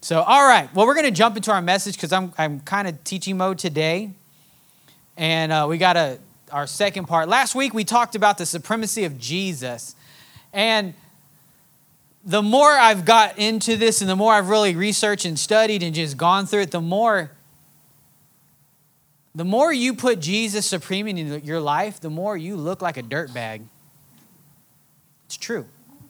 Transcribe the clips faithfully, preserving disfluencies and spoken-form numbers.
So, all right. Well, we're going to jump into our message because I'm I'm kind of teaching mode today. And uh, we got a, our second part. Last week, we talked about the supremacy of Jesus. And the more I've got into this and the more I've really researched and studied and just gone through it, the more, the more you put Jesus supreme in your life, the more you look like a dirtbag. It's true.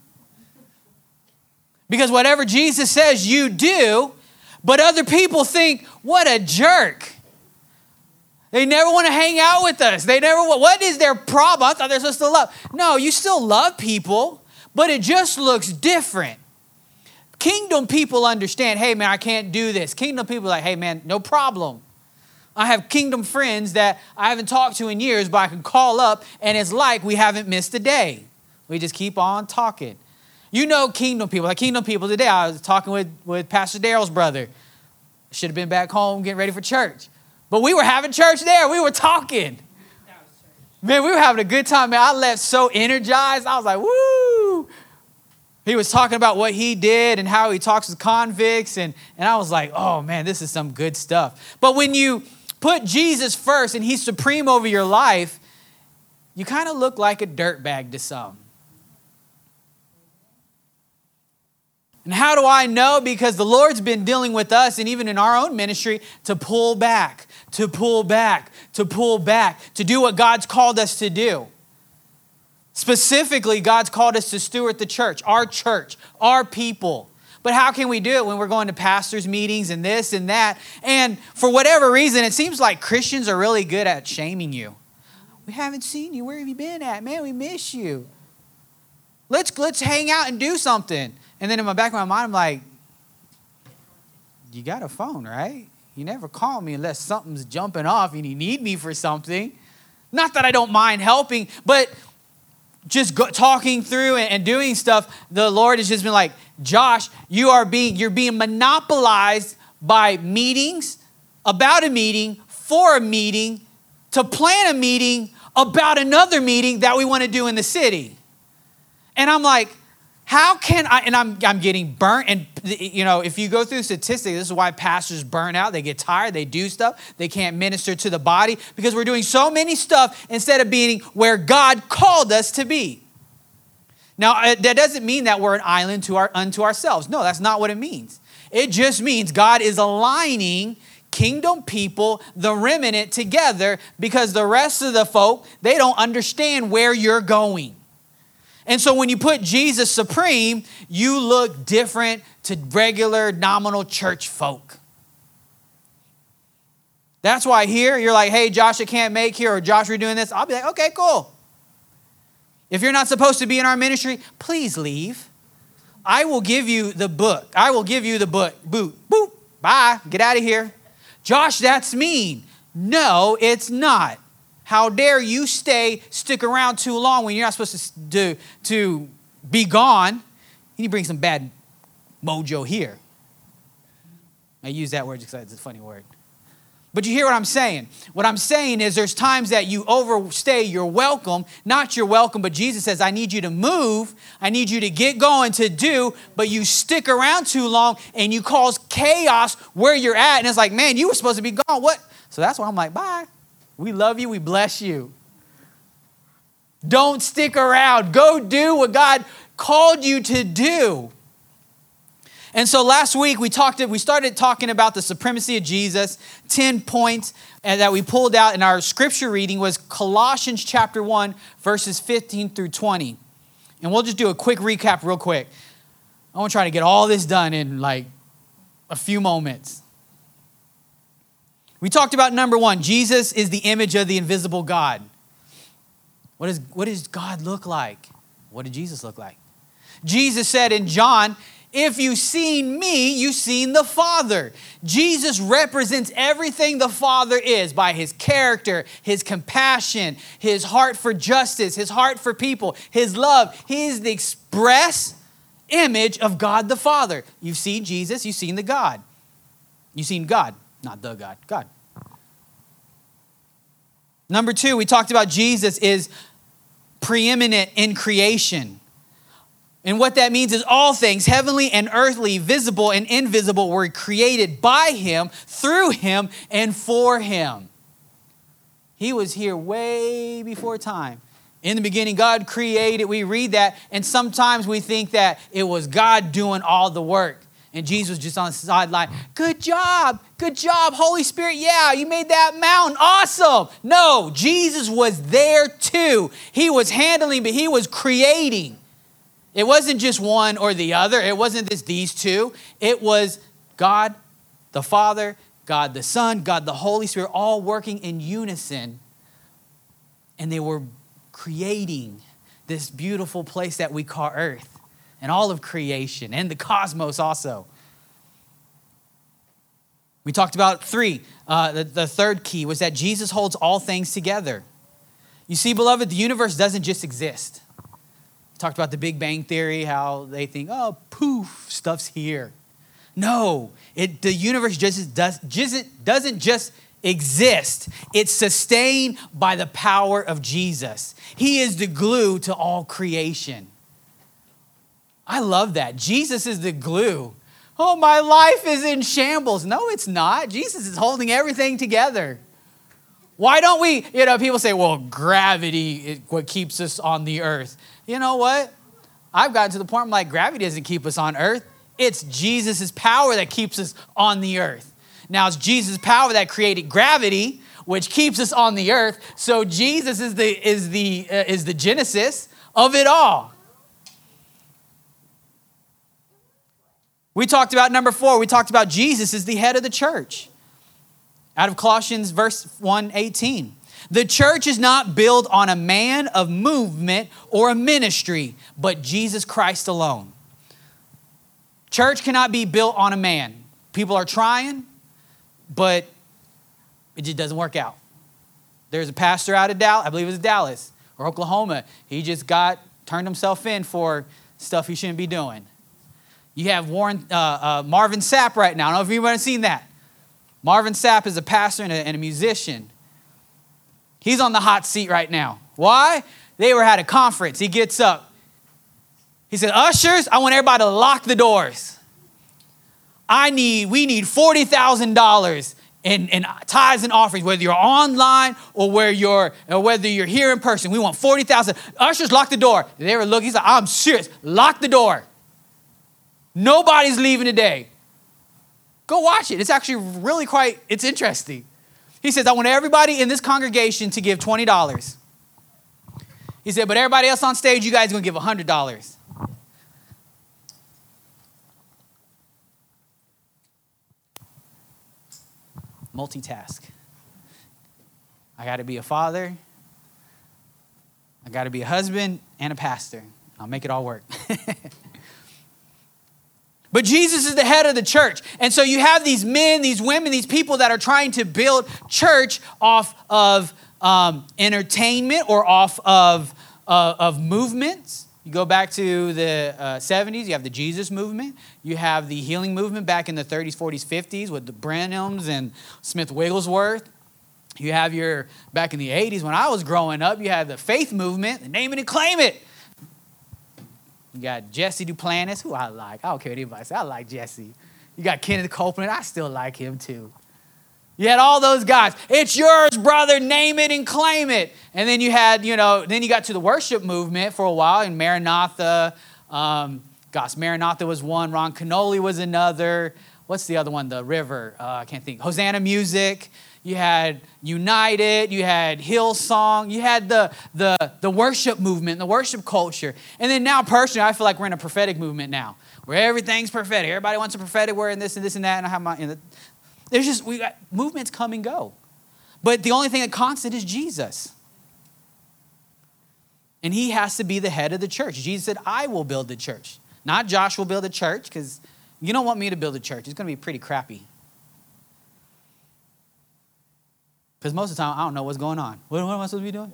Because whatever Jesus says, you do, but other people think, what a jerk. They never want to hang out with us. They never, what is their problem? I thought they're supposed to love. No, you still love people, but it just looks different. Kingdom people understand, hey man, I can't do this. Kingdom people are like, hey man, no problem. I have kingdom friends that I haven't talked to in years, but I can call up and it's like we haven't missed a day. We just keep on talking. You know kingdom people, like kingdom people today. I was talking with, with Pastor Daryl's brother. Should have been back home getting ready for church. But we were having church there. We were talking. Man, we were having a good time, man. I left so energized. I was like, woo. He was talking about what he did and how he talks with convicts. And, and I was like, oh, man, this is some good stuff. But when you put Jesus first and he's supreme over your life, you kind of look like a dirtbag to some. And how do I know? Because the Lord's been dealing with us and even in our own ministry to pull back, to pull back, to pull back, to do what God's called us to do. Specifically, God's called us to steward the church, our church, our people. But how can we do it when we're going to pastors' meetings and this and that? And for whatever reason, it seems like Christians are really good at shaming you. We haven't seen you. Where have you been at? Man, we miss you. Let's, let's hang out and do something. And then in my back of my mind, I'm like, you got a phone, right? You never call me unless something's jumping off and you need me for something. Not that I don't mind helping, but just go, talking through and, and doing stuff, the Lord has just been like, Josh, you are being, you're being monopolized by meetings, about a meeting, for a meeting, to plan a meeting about another meeting that we want to do in the city. And I'm like, how can I, and I'm I'm getting burnt, and you know, if you go through statistics, this is why pastors burn out, they get tired, they do stuff, they can't minister to the body, because we're doing so many stuff instead of being where God called us to be. Now, that doesn't mean that we're an island to our, unto ourselves. No, that's not what it means. It just means God is aligning kingdom people, the remnant, together, because the rest of the folk, they don't understand where you're going. And so when you put Jesus supreme, you look different to regular nominal church folk. That's why here you're like, hey, Josh, I can't make here, or Josh, we're doing this. I'll be like, okay, cool. If you're not supposed to be in our ministry, please leave. I will give you the book. I will give you the book. Boot, boop, bye, get out of here. Josh, that's mean. No, it's not. How dare you stay, stick around too long when you're not supposed to, do, to be gone? You need to bring some bad mojo here. I use that word because it's a funny word. But you hear what I'm saying? What I'm saying is there's times that you overstay your welcome, not your welcome, but Jesus says, I need you to move. I need you to get going to do, but you stick around too long and you cause chaos where you're at. And it's like, man, you were supposed to be gone. What? So that's why I'm like, bye. We love you. We bless you. Don't stick around. Go do what God called you to do. And so last week we talked. We started talking about the supremacy of Jesus. Ten points that we pulled out in our scripture reading was Colossians chapter one, verses fifteen through twenty. And we'll just do a quick recap real quick. I want to try to get all this done in like a few moments. We talked about number one, Jesus is the image of the invisible God. What, is, what does God look like? What did Jesus look like? Jesus said in John, if you've seen me, you've seen the Father. Jesus represents everything the Father is by his character, his compassion, his heart for justice, his heart for people, his love. He is the express image of God the Father. You've seen Jesus, you've seen the God. You've seen God. Not the God, God. Number two, we talked about Jesus is preeminent in creation. And what that means is all things, heavenly and earthly, visible and invisible, were created by him, through him, and for him. He was here way before time. In the beginning, God created. We read that, and sometimes we think that it was God doing all the work. And Jesus was just on the sideline. Good job. Good job, Holy Spirit. Yeah, you made that mountain. Awesome. No, Jesus was there too. He was handling, but he was creating. It wasn't just one or the other. It wasn't just these two. It was God the Father, God the Son, God the Holy Spirit, all working in unison. And they were creating this beautiful place that we call earth. And all of creation and the cosmos also. We talked about three. Uh, the, the third key was that Jesus holds all things together. You see, beloved, the universe doesn't just exist. We talked about the Big Bang Theory, how they think, oh, poof, stuff's here. No, it, the universe just does, just, doesn't just exist. It's sustained by the power of Jesus. He is the glue to all creation. I love that. Jesus is the glue. Oh, my life is in shambles. No, it's not. Jesus is holding everything together. Why don't we, you know, people say, well, gravity is what keeps us on the earth. You know what? I've gotten to the point, I'm like, gravity doesn't keep us on earth. It's Jesus' power that keeps us on the earth. Now, it's Jesus' power that created gravity, which keeps us on the earth. So Jesus is the, is the, uh, is the genesis of it all. We talked about number four. We talked about Jesus is the head of the church. Out of Colossians verse one eighteen. The church is not built on a man of movement or a ministry, but Jesus Christ alone. Church cannot be built on a man. People are trying, but it just doesn't work out. There's a pastor out of Dallas, I believe it was Dallas or Oklahoma. He just got, turned himself in for stuff he shouldn't be doing. You have Warren, uh, uh, Marvin Sapp right now. I don't know if anybody's seen that. Marvin Sapp is a pastor and a, and a musician. He's on the hot seat right now. Why? They were at a conference. He gets up. He said, ushers, I want everybody to lock the doors. I need, we need forty thousand dollars in, in tithes and offerings, whether you're online or where you're, or whether you're here in person. We want forty thousand dollars. Ushers, lock the door. They were looking. He's like, I'm serious. Lock the door. Nobody's leaving today. Go watch it. It's actually really quite, it's interesting. He says, I want everybody in this congregation to give twenty dollars. He said, but everybody else on stage, you guys are going to give one hundred dollars. Multitask. I got to be a father. I got to be a husband and a pastor. I'll make it all work. But Jesus is the head of the church. And so you have these men, these women, these people that are trying to build church off of um, entertainment or off of, uh, of movements. You go back to the uh, seventies, you have the Jesus movement. You have the healing movement back in the thirties, forties, fifties with the Branhams and Smith Wigglesworth. You have your, back in the eighties when I was growing up, you had the faith movement, the name it and claim it. You got Jesse Duplantis, who I like. I don't care what anybody says. I like Jesse. You got Kenneth Copeland. I still like him too. You had all those guys. It's yours, brother. Name it and claim it. And then you had, you know, then you got to the worship movement for a while. And Maranatha, um, gosh, Maranatha was one. Ron Canoli was another. What's the other one? The River. Uh, I can't think. Hosanna Music. You had United, you had Hillsong, you had the, the, the worship movement, the worship culture. And then now personally, I feel like we're in a prophetic movement now, where everything's prophetic. Everybody wants a prophetic word and this and this and that. And I have my, you know, there's just, we got, movements come and go. But the only thing that constant is Jesus. And he has to be the head of the church. Jesus said, I will build the church. Not Josh will build a church, because you don't want me to build a church. It's going to be pretty crappy. Because most of the time, I don't know what's going on. What, what am I supposed to be doing?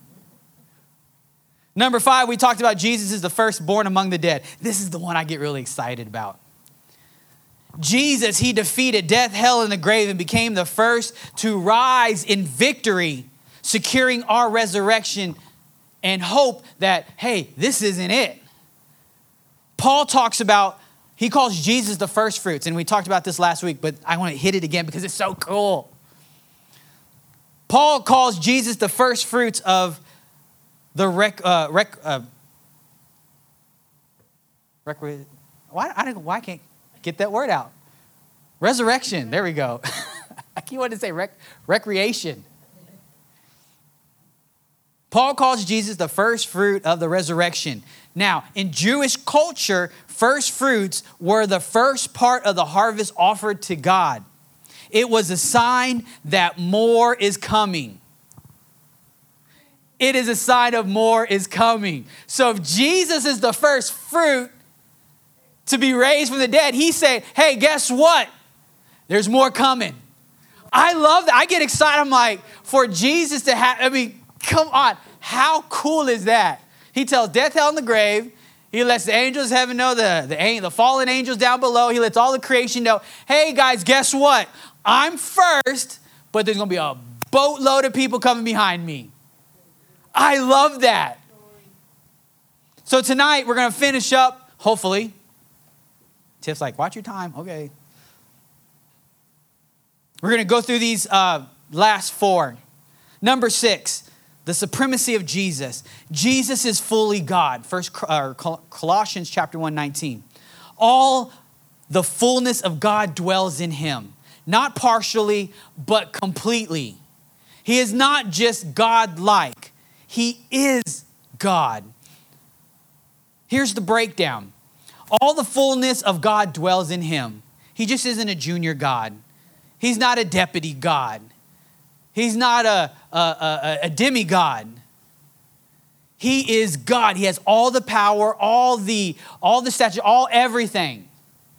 Number five, we talked about Jesus is the firstborn among the dead. This is the one I get really excited about. Jesus, he defeated death, hell, and the grave and became the first to rise in victory, securing our resurrection and hope that, hey, this isn't it. Paul talks about, he calls Jesus the first fruits. And we talked about this last week, but I want to hit it again because it's so cool. Paul calls Jesus the first fruits of the rec, uh, rec, uh, rec why, I don't, why can't I get that word out? Resurrection. There we go. I keep wanting to say rec, recreation. Paul calls Jesus the first fruit of the resurrection. Now, in Jewish culture, first fruits were the first part of the harvest offered to God. It was a sign that more is coming. It is a sign of more is coming. So if Jesus is the first fruit to be raised from the dead, he's saying, hey, guess what? There's more coming. I love that. I get excited. I'm like, for Jesus to have, I mean, come on. How cool is that? He tells death, hell, and the grave. He lets the angels of heaven know, the, the, the fallen angels down below. He lets all the creation know, hey, guys, guess what? I'm first, but there's going to be a boatload of people coming behind me. I love that. So tonight, we're going to finish up, hopefully. Tiff's like, watch your time. Okay. We're going to go through these uh, last four. Number six, the supremacy of Jesus. Jesus is fully God. First uh, Colossians chapter one, nineteen. All the fullness of God dwells in him, not partially, but completely. He is not just God-like. He is God. Here's the breakdown. All the fullness of God dwells in him. He just isn't a junior God. He's not a deputy God. He's not a, a, a, a demigod. He is God. He has all the power, all the, all the stature, all everything.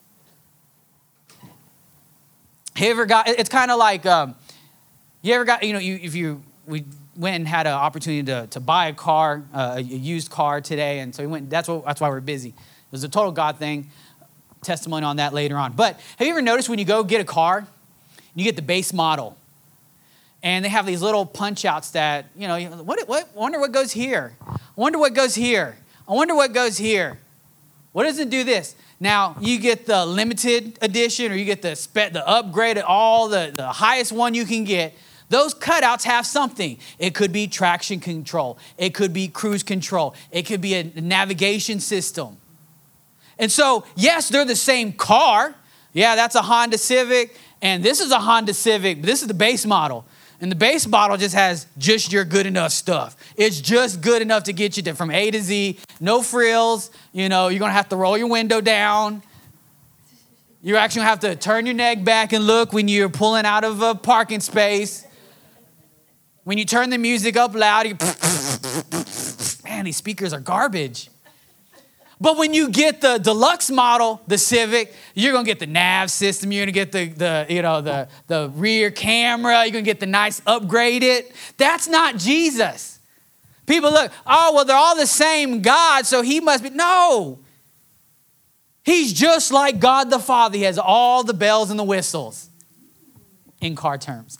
You ever got, it's kind of like, um, you ever got, you know, you, if you, we went and had an opportunity to, to buy a car, uh, a used car today. And so we went, that's what, that's why we're busy. It was a total God thing. Testimony on that later on. But have you ever noticed when you go get a car, you get the base model, and they have these little punch outs that, you know, what, what, wonder what goes here. I wonder what goes here. I wonder what goes here. What does it do this? Now, you get the limited edition or you get the spe- the upgraded, all the, the highest one you can get. Those cutouts have something. It could be traction control. It could be cruise control. It could be a navigation system. And so, yes, they're the same car. Yeah, that's a Honda Civic. And this is a Honda Civic, but this is the base model. And the base model just has just your good enough stuff. It's just good enough to get you to, from A to Z. No frills. You know, you're going to have to roll your window down. You're actually going to have to turn your neck back and look when you're pulling out of a parking space. When you turn the music up loud, you, man, these speakers are garbage. But when you get the deluxe model, the Civic, you're gonna get the nav system. You're gonna get the, the you know the, the rear camera. You're gonna get the nice upgraded. That's not Jesus. People look, oh well, they're all the same God, so he must be. No, he's just like God the Father. He has all the bells and the whistles, in car terms.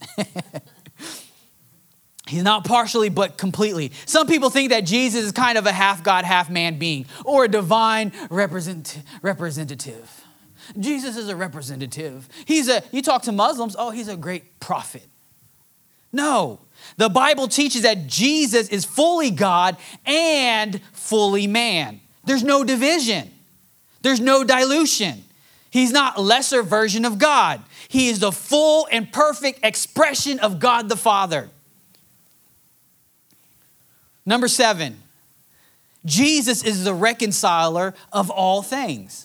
He's not partially, but completely. Some people think that Jesus is kind of a half God, half man being, or a divine represent, representative. Jesus is a representative. He's a, you talk to Muslims, oh, he's a great prophet. No, the Bible teaches that Jesus is fully God and fully man. There's no division. There's no dilution. He's not a lesser version of God. He is the full and perfect expression of God the Father. Number seven, Jesus is the reconciler of all things.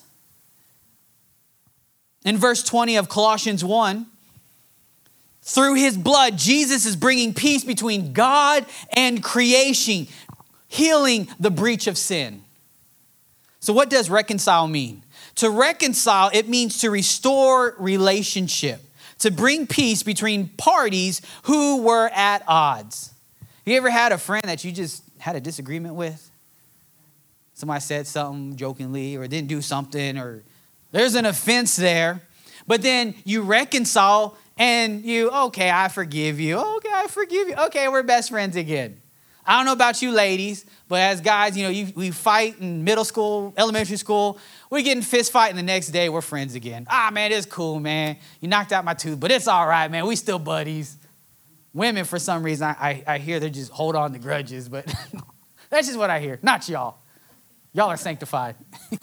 In verse twenty of Colossians one, through his blood, Jesus is bringing peace between God and creation, healing the breach of sin. So what does reconcile mean? To reconcile, it means to restore relationship, to bring peace between parties who were at odds. You ever had a friend that you just had a disagreement with? Somebody said something jokingly or didn't do something, or there's an offense there. But then you reconcile and you, okay, I forgive you. Okay, I forgive you. Okay, we're best friends again. I don't know about you ladies, but as guys, you know, you, we fight in middle school, elementary school. We get in fist fight, and the next day we're friends again. Ah, man, it's cool, man. You knocked out my tooth, but it's all right, man. We still buddies. Women, for some reason, I, I, I hear they just hold on to grudges, but that's just what I hear. Not y'all. Y'all are sanctified.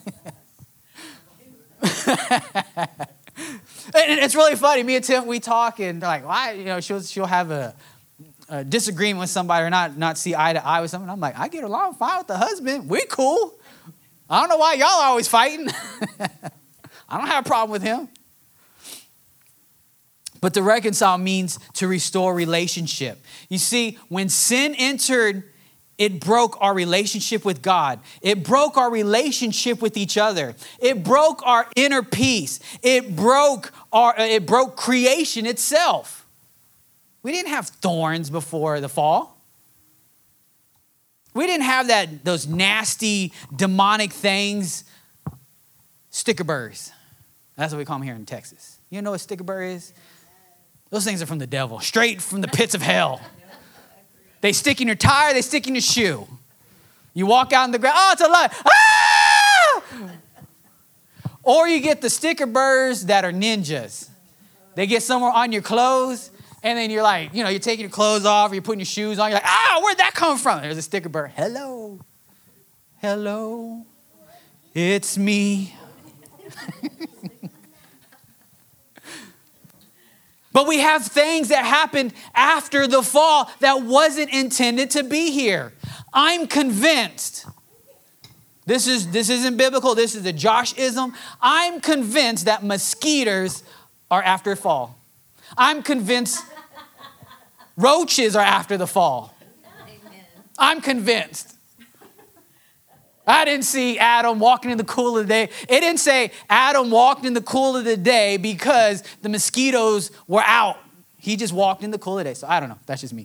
And it's really funny. Me and Tim, we talk, and they're like, why? You know, she'll she'll have a, a disagreement with somebody or not not see eye to eye with someone. I'm like, I get along fine with the husband. We cool. I don't know why y'all are always fighting. I don't have a problem with him. But to reconcile means to restore relationship. You see, when sin entered, it broke our relationship with God. It broke our relationship with each other. It broke our inner peace. It broke our, it broke creation itself. We didn't have thorns before the fall. We didn't have that, those nasty, demonic things. Sticker burrs. That's what we call them here in Texas. You know what sticker burr is? Those things are from the devil, straight from the pits of hell. They stick in your tire, they stick in your shoe. You walk out in the ground, oh, it's a lie. Ah! Or you get the sticker burrs that are ninjas. They get somewhere on your clothes, and then you're like, you know, you're taking your clothes off, or you're putting your shoes on, you're like, ah, where'd that come from? There's a sticker burr. Hello. Hello. It's me. But we have things that happened after the fall that wasn't intended to be here. I'm convinced, this is this isn't biblical, this is a Josh-ism. I'm convinced that mosquitoes are after fall. I'm convinced roaches are after the fall. Amen. I'm convinced. I didn't see Adam walking in the cool of the day. It didn't say Adam walked in the cool of the day because the mosquitoes were out. He just walked in the cool of the day. So I don't know. That's just me.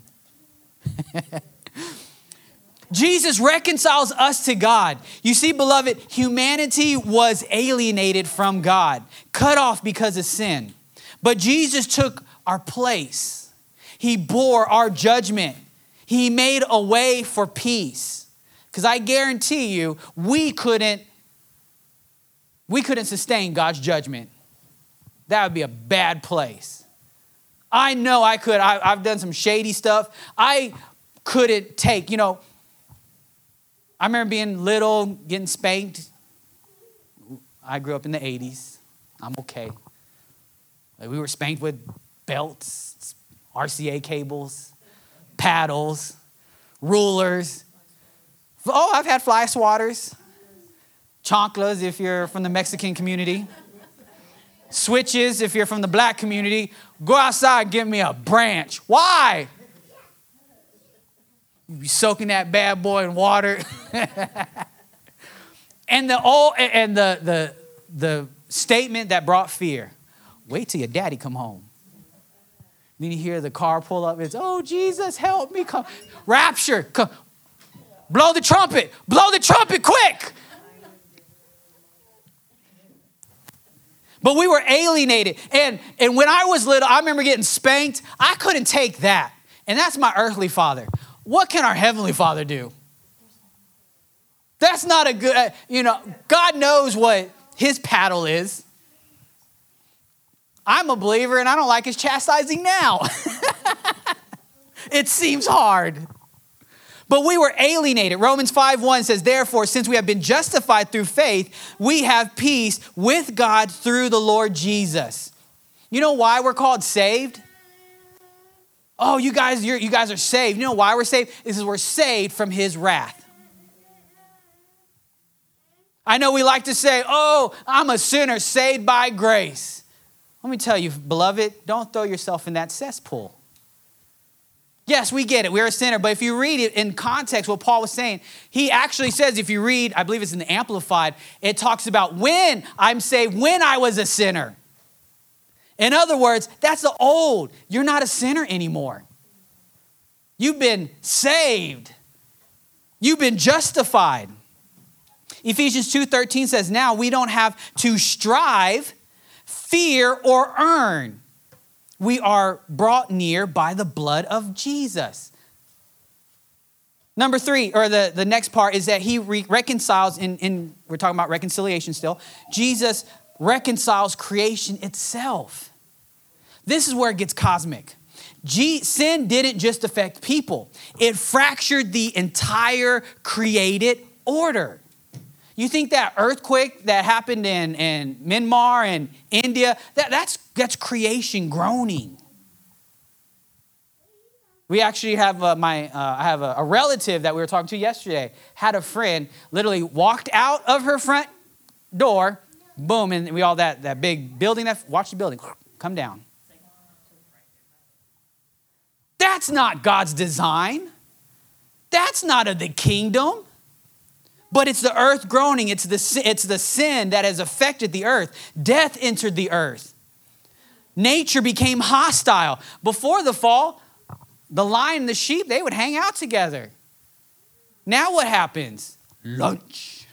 Jesus reconciles us to God. You see, beloved, humanity was alienated from God, cut off because of sin. But Jesus took our place. He bore our judgment. He made a way for peace. Because I guarantee you, we couldn't, we couldn't sustain God's judgment. That would be a bad place. I know I could. I, I've done some shady stuff. I couldn't take, you know, I remember being little, getting spanked. I grew up in the eighties. I'm okay. Like we were spanked with belts, R C A cables, paddles, rulers. Oh, I've had fly swatters, chanclas if you're from the Mexican community, switches if you're from the black community. Go outside and give me a branch. Why? You be soaking that bad boy in water. And the old and the the the statement that brought fear. Wait till your daddy come home. Then you hear the car pull up. It's, oh, Jesus, help me. Come. Rapture. Come. Blow the trumpet. Blow the trumpet quick. But we were alienated. And, and when I was little, I remember getting spanked. I couldn't take that. And that's my earthly father. What can our heavenly Father do? That's not a good, uh, you know, God knows what his paddle is. I'm a believer and I don't like his chastising now. It seems hard. But we were alienated. Romans five one says, therefore, since we have been justified through faith, we have peace with God through the Lord Jesus. You know why we're called saved? Oh, you guys, you're, you guys are saved. You know why we're saved? This is we're saved from his wrath. I know we like to say, oh, I'm a sinner saved by grace. Let me tell you, beloved, don't throw yourself in that cesspool. Yes, we get it. We're a sinner. But if you read it in context, what Paul was saying, he actually says, if you read, I believe it's in the Amplified, it talks about when I'm saved, when I was a sinner. In other words, that's the old. You're not a sinner anymore. You've been saved. You've been justified. Ephesians two thirteen says, now we don't have to strive, fear, or earn. We are brought near by the blood of Jesus. Number three, or the, the next part, is that he re- reconciles, in, in, we're talking about reconciliation still. Jesus reconciles creation itself. This is where it gets cosmic. G- sin didn't just affect people. It fractured the entire created order. You think that earthquake that happened in, in Myanmar and India, that, that's, that's creation groaning. We actually have uh, my, uh, I have a, a relative that we were talking to yesterday, had a friend, literally walked out of her front door, boom, and we all, that, that big building, that watch the building, come down. That's not God's design. That's not of the kingdom. But it's the earth groaning. It's the, it's the sin that has affected the earth. Death entered the earth. Nature became hostile. Before the fall, the lion and the sheep, they would hang out together. Now what happens? Lunch.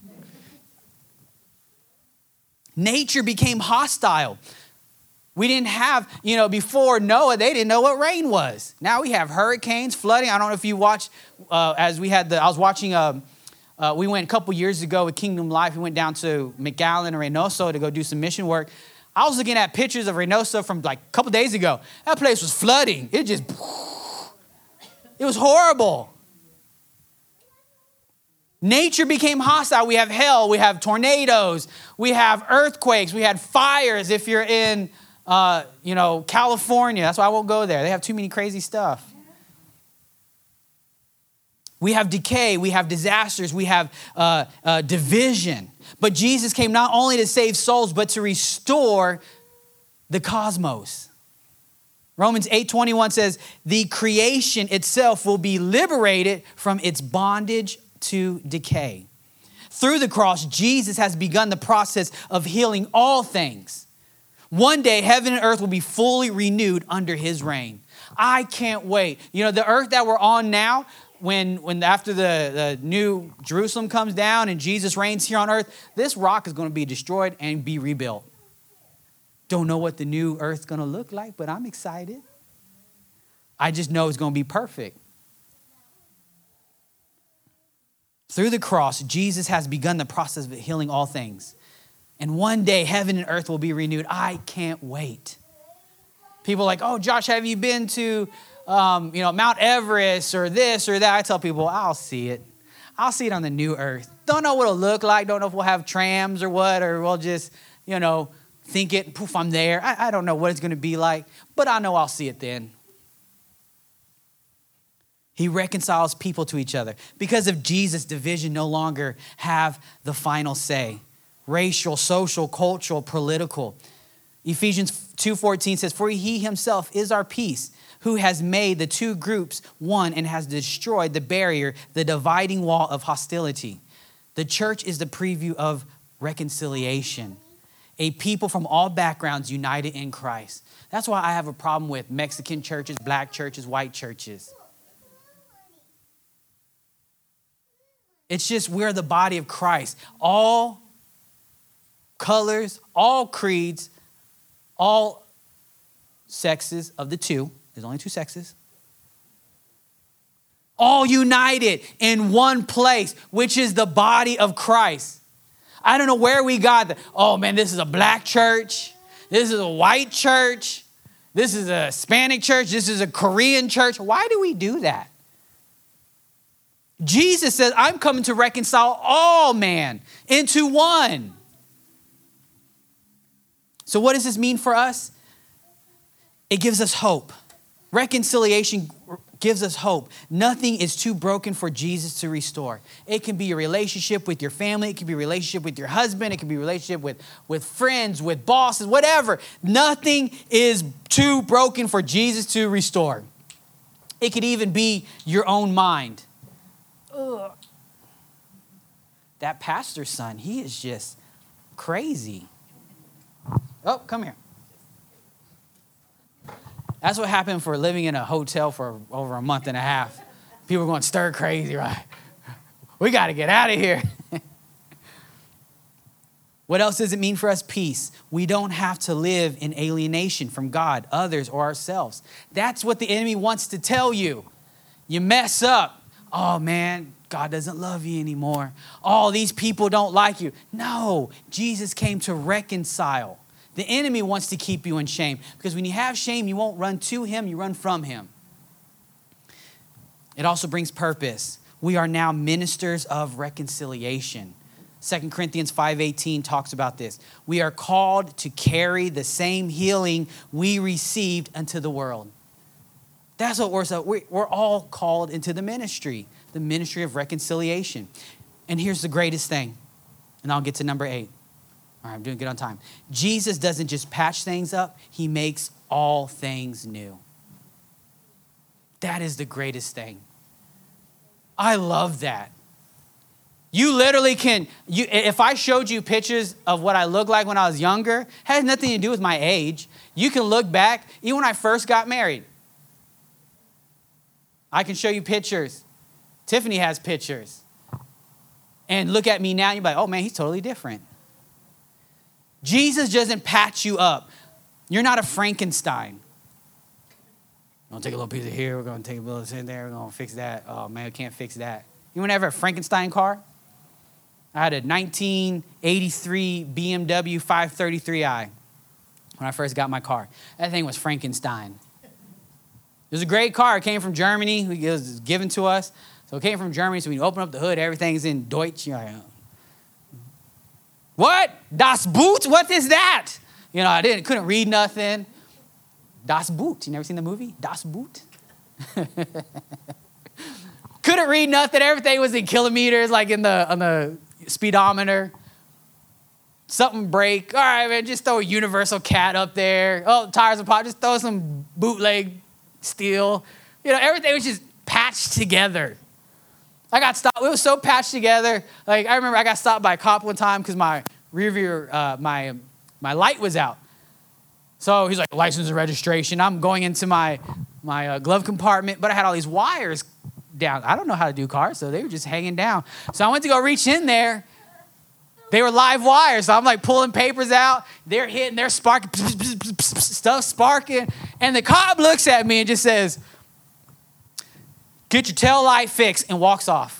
Nature became hostile. We didn't have, you know, before Noah, they didn't know what rain was. Now we have hurricanes, flooding. I don't know if you watched, uh, as we had the, I was watching, uh, uh, we went a couple years ago with Kingdom Life. We went down to McAllen and Reynosa to go do some mission work. I was looking at pictures of Reynosa from like a couple days ago. That place was flooding. It just, it was horrible. Nature became hostile. We have hell. We have tornadoes. We have earthquakes. We had fires if you're in, uh, you know, California. That's why I won't go there. They have too many crazy stuff. We have decay. We have disasters. We have uh, uh, division. But Jesus came not only to save souls, but to restore the cosmos. Romans eight twenty-one says, the creation itself will be liberated from its bondage to decay. Through the cross, Jesus has begun the process of healing all things. One day, heaven and earth will be fully renewed under his reign. I can't wait. You know, the earth that we're on now, when, when after the, the new Jerusalem comes down and Jesus reigns here on earth, this rock is going to be destroyed and be rebuilt. Don't know what the new earth's going to look like, but I'm excited. I just know it's going to be perfect. Through the cross, Jesus has begun the process of healing all things. And one day, heaven and earth will be renewed. I can't wait. People are like, oh, Josh, have you been to um, you know, Mount Everest or this or that? I tell people, I'll see it. I'll see it on the new earth. Don't know what it'll look like. Don't know if we'll have trams or what, or we'll just, you know, think it, poof, I'm there. I, I don't know what it's going to be like, but I know I'll see it then. He reconciles people to each other. Because of Jesus, division no longer have the final say. Racial, social, cultural, political. Ephesians two fourteen says, for he himself is our peace, who has made the two groups one and has destroyed the barrier, the dividing wall of hostility. The church is the preview of reconciliation. A people from all backgrounds united in Christ. That's why I have a problem with Mexican churches, black churches, white churches. It's just we're the body of Christ. All colors, all creeds, all sexes of the two. There's only two sexes. All united in one place, which is the body of Christ. I don't know where we got the, oh man, this is a black church. This is a white church. This is a Hispanic church. This is a Korean church. Why do we do that? Jesus says, I'm coming to reconcile all man into one. So what does this mean for us? It gives us hope. Reconciliation gives us hope. Nothing is too broken for Jesus to restore. It can be your relationship with your family. It can be a relationship with your husband. It can be a relationship with, with friends, with bosses, whatever. Nothing is too broken for Jesus to restore. It could even be your own mind. Ugh. That pastor's son, he is just crazy. Oh, come here. That's what happened for living in a hotel for over a month and a half. People are going stir crazy, right? We got to get out of here. What else does it mean for us? Peace. We don't have to live in alienation from God, others, or ourselves. That's what the enemy wants to tell you. You mess up. oh man, God doesn't love you anymore. Oh, these people don't like you. No, Jesus came to reconcile. The enemy wants to keep you in shame because when you have shame, you won't run to him, you run from him. It also brings purpose. We are now ministers of reconciliation. Second Corinthians five eighteen talks about this. We are called to carry the same healing we received unto the world. That's what we're so we're all called into the ministry, the ministry of reconciliation. And here's the greatest thing, and I'll get to number eight. All right, I'm doing good on time. Jesus doesn't just patch things up, he makes all things new. That is the greatest thing. I love that. You literally can, you, if I showed you pictures of what I looked like when I was younger, it has nothing to do with my age. You can look back, even when I first got married. I can show you pictures. Tiffany has pictures. And look at me now, and you're like, oh man, he's totally different. Jesus doesn't patch you up. You're not a Frankenstein. We're going to take a little piece of here. We're going to take a little piece in there. We're going to fix that. Oh, man, we can't fix that. You want to ever have a Frankenstein car? I had a nineteen eighty-three B M W five thirty-three i when I first got my car. That thing was Frankenstein. It was a great car. It came from Germany. It was given to us. So it came from Germany. So when you open up the hood, everything's in Deutsch. You're like, what? Das Boot? What is that? You know, I didn't, couldn't read nothing. Das Boot. You never seen the movie? Das Boot? Couldn't read nothing. Everything was in kilometers, like in the on the speedometer. Something break. All right, man, just throw a Universal Cat up there. Oh, tires are pop. Just throw some bootleg steel. You know, everything was just patched together. I got stopped. It was so patched together. Like, I remember I got stopped by a cop one time because my rear view, uh, my, my light was out. So he's like, license and registration. I'm going into my, my uh, glove compartment, but I had all these wires down. I don't know how to do cars, so they were just hanging down. So I went to go reach in there. They were live wires, so I'm like pulling papers out. They're hitting, they're sparking, stuff sparking. And the cop looks at me and just says, get your tail light fixed, and walks off.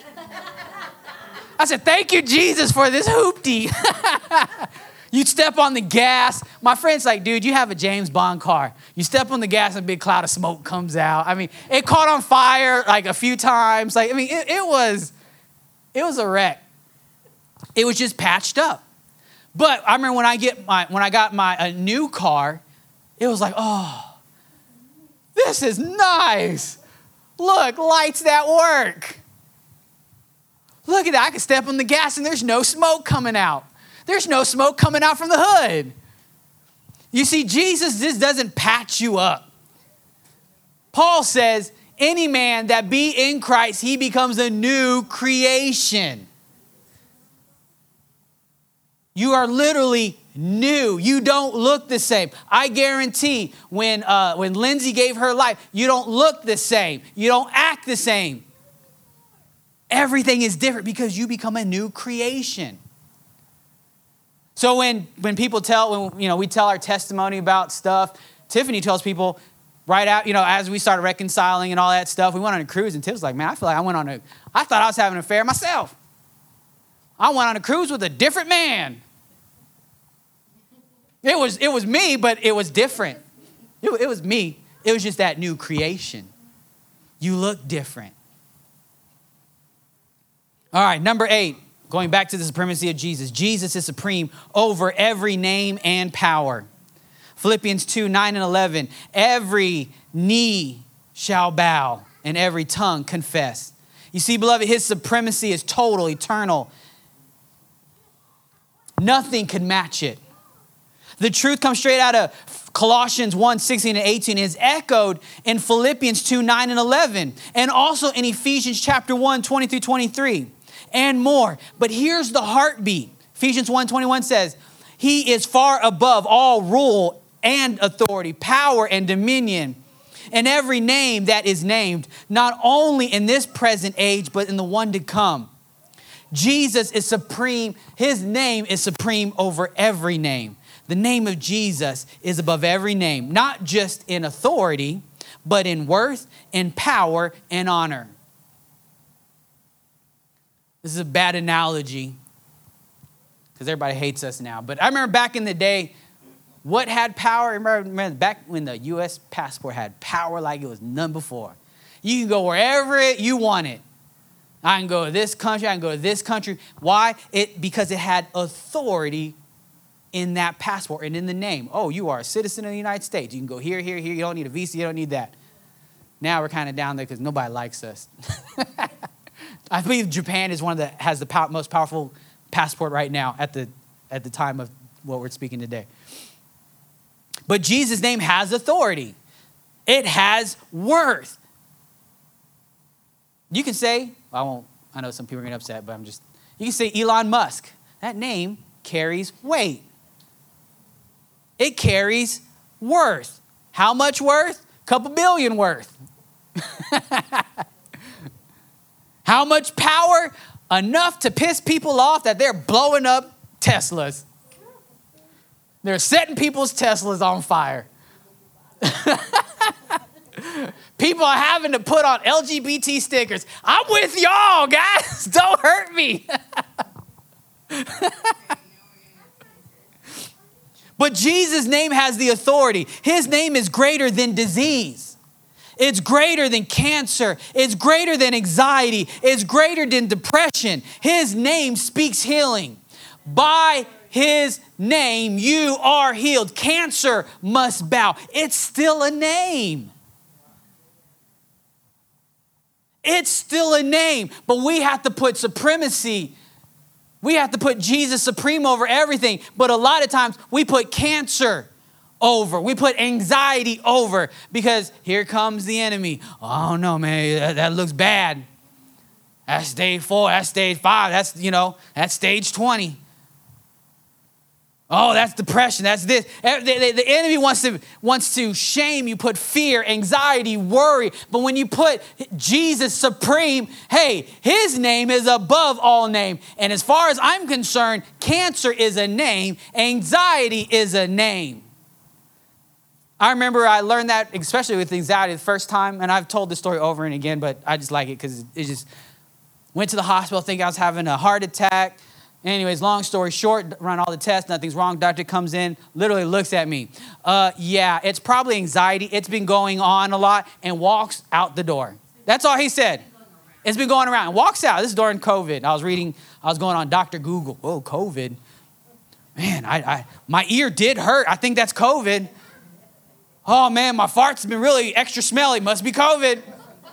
I said, thank you, Jesus, for this hoopty. You step on the gas. My friend's like, dude, you have a James Bond car. You step on the gas and a big cloud of smoke comes out. I mean, it caught on fire like a few times. Like, I mean, it, it was, it was a wreck. It was just patched up. But I remember when I get my, when I got my a new car, it was like, oh, this is nice. Look, lights that work. Look at that. I can step on the gas and there's no smoke coming out. There's no smoke coming out from the hood. You see, Jesus just doesn't patch you up. Paul says, any man that be in Christ, he becomes a new creation. You are literally new. You don't look the same. I guarantee when, uh, when Lindsay gave her life, you don't look the same. You don't act the same. Everything is different because you become a new creation. So when, when people tell, when you know, we tell our testimony about stuff, Tiffany tells people right out, you know, as we started reconciling and all that stuff, we went on a cruise and Tiff's like, man, I feel like I went on a, I thought I was having an affair myself. I went on a cruise with a different man. It was, it was me, but it was different. It, it was me. It was just that new creation. You look different. All right, number eight. Going back to the supremacy of Jesus. Jesus is supreme over every name and power. Philippians two, nine and eleven. Every knee shall bow and every tongue confess. You see, beloved, his supremacy is total, eternal. Nothing can match it. The truth comes straight out of Colossians one, sixteen and eighteen. Is echoed in Philippians two, nine and eleven. And also in Ephesians chapter one, twenty through twenty-three. And more. But here's the heartbeat. Ephesians one twenty-one says, he is far above all rule and authority, power and dominion, and every name that is named, not only in this present age, but in the one to come. Jesus is supreme. His name is supreme over every name. The name of Jesus is above every name, not just in authority, but in worth, in power, and honor. This is a bad analogy because everybody hates us now. But I remember back in the day, what had power? Remember, remember back when the U S passport had power like it was none before. You can go wherever it, you want it. I can go to this country. I can go to this country. Why? It because it had authority in that passport and in the name. Oh, you are a citizen of the United States. You can go here, here, here. You don't need a visa. You don't need that. Now we're kind of down there because nobody likes us. I believe Japan is one of the has the pow- most powerful passport right now at the at the time of what we're speaking today. But Jesus' name has authority. It has worth. You can say, I won't, I know some people are going to get upset, but I'm just, you can say Elon Musk. That name carries weight. It carries worth. How much worth? Couple billion worth. How much power? Enough to piss people off that they're blowing up Teslas. They're setting people's Teslas on fire. People are having to put on L G B T stickers. I'm with y'all, guys. Don't hurt me. But Jesus' name has the authority. His name is greater than disease. It's greater than cancer. It's greater than anxiety. It's greater than depression. His name speaks healing. By his name, you are healed. Cancer must bow. It's still a name. It's still a name, but we have to put supremacy. We have to put Jesus supreme over everything. But a lot of times we put cancer over. We put anxiety over because here comes the enemy. Oh no, man, that, that looks bad. That's stage four, that's stage five, that's, you know, that's stage twenty. Oh, that's depression. That's this. The, the, the enemy wants to, wants to shame you, put fear, anxiety, worry. But when you put Jesus supreme, hey, his name is above all name. And as far as I'm concerned, cancer is a name. Anxiety is a name. I remember I learned that, especially with anxiety the first time. And I've told this story over and again, but I just like it because it just went to the hospital thinking I was having a heart attack. Anyways, long story short, run all the tests, nothing's wrong. Doctor comes in, literally looks at me. Uh, yeah, it's probably anxiety. It's been going on a lot, and walks out the door. That's all he said. It's been going around. Walks out. This is during COVID. I was reading, I was going on Doctor Google. Oh, COVID. Man, I, I my ear did hurt. I think that's COVID. Oh, man, my farts have been really extra smelly. Must be COVID.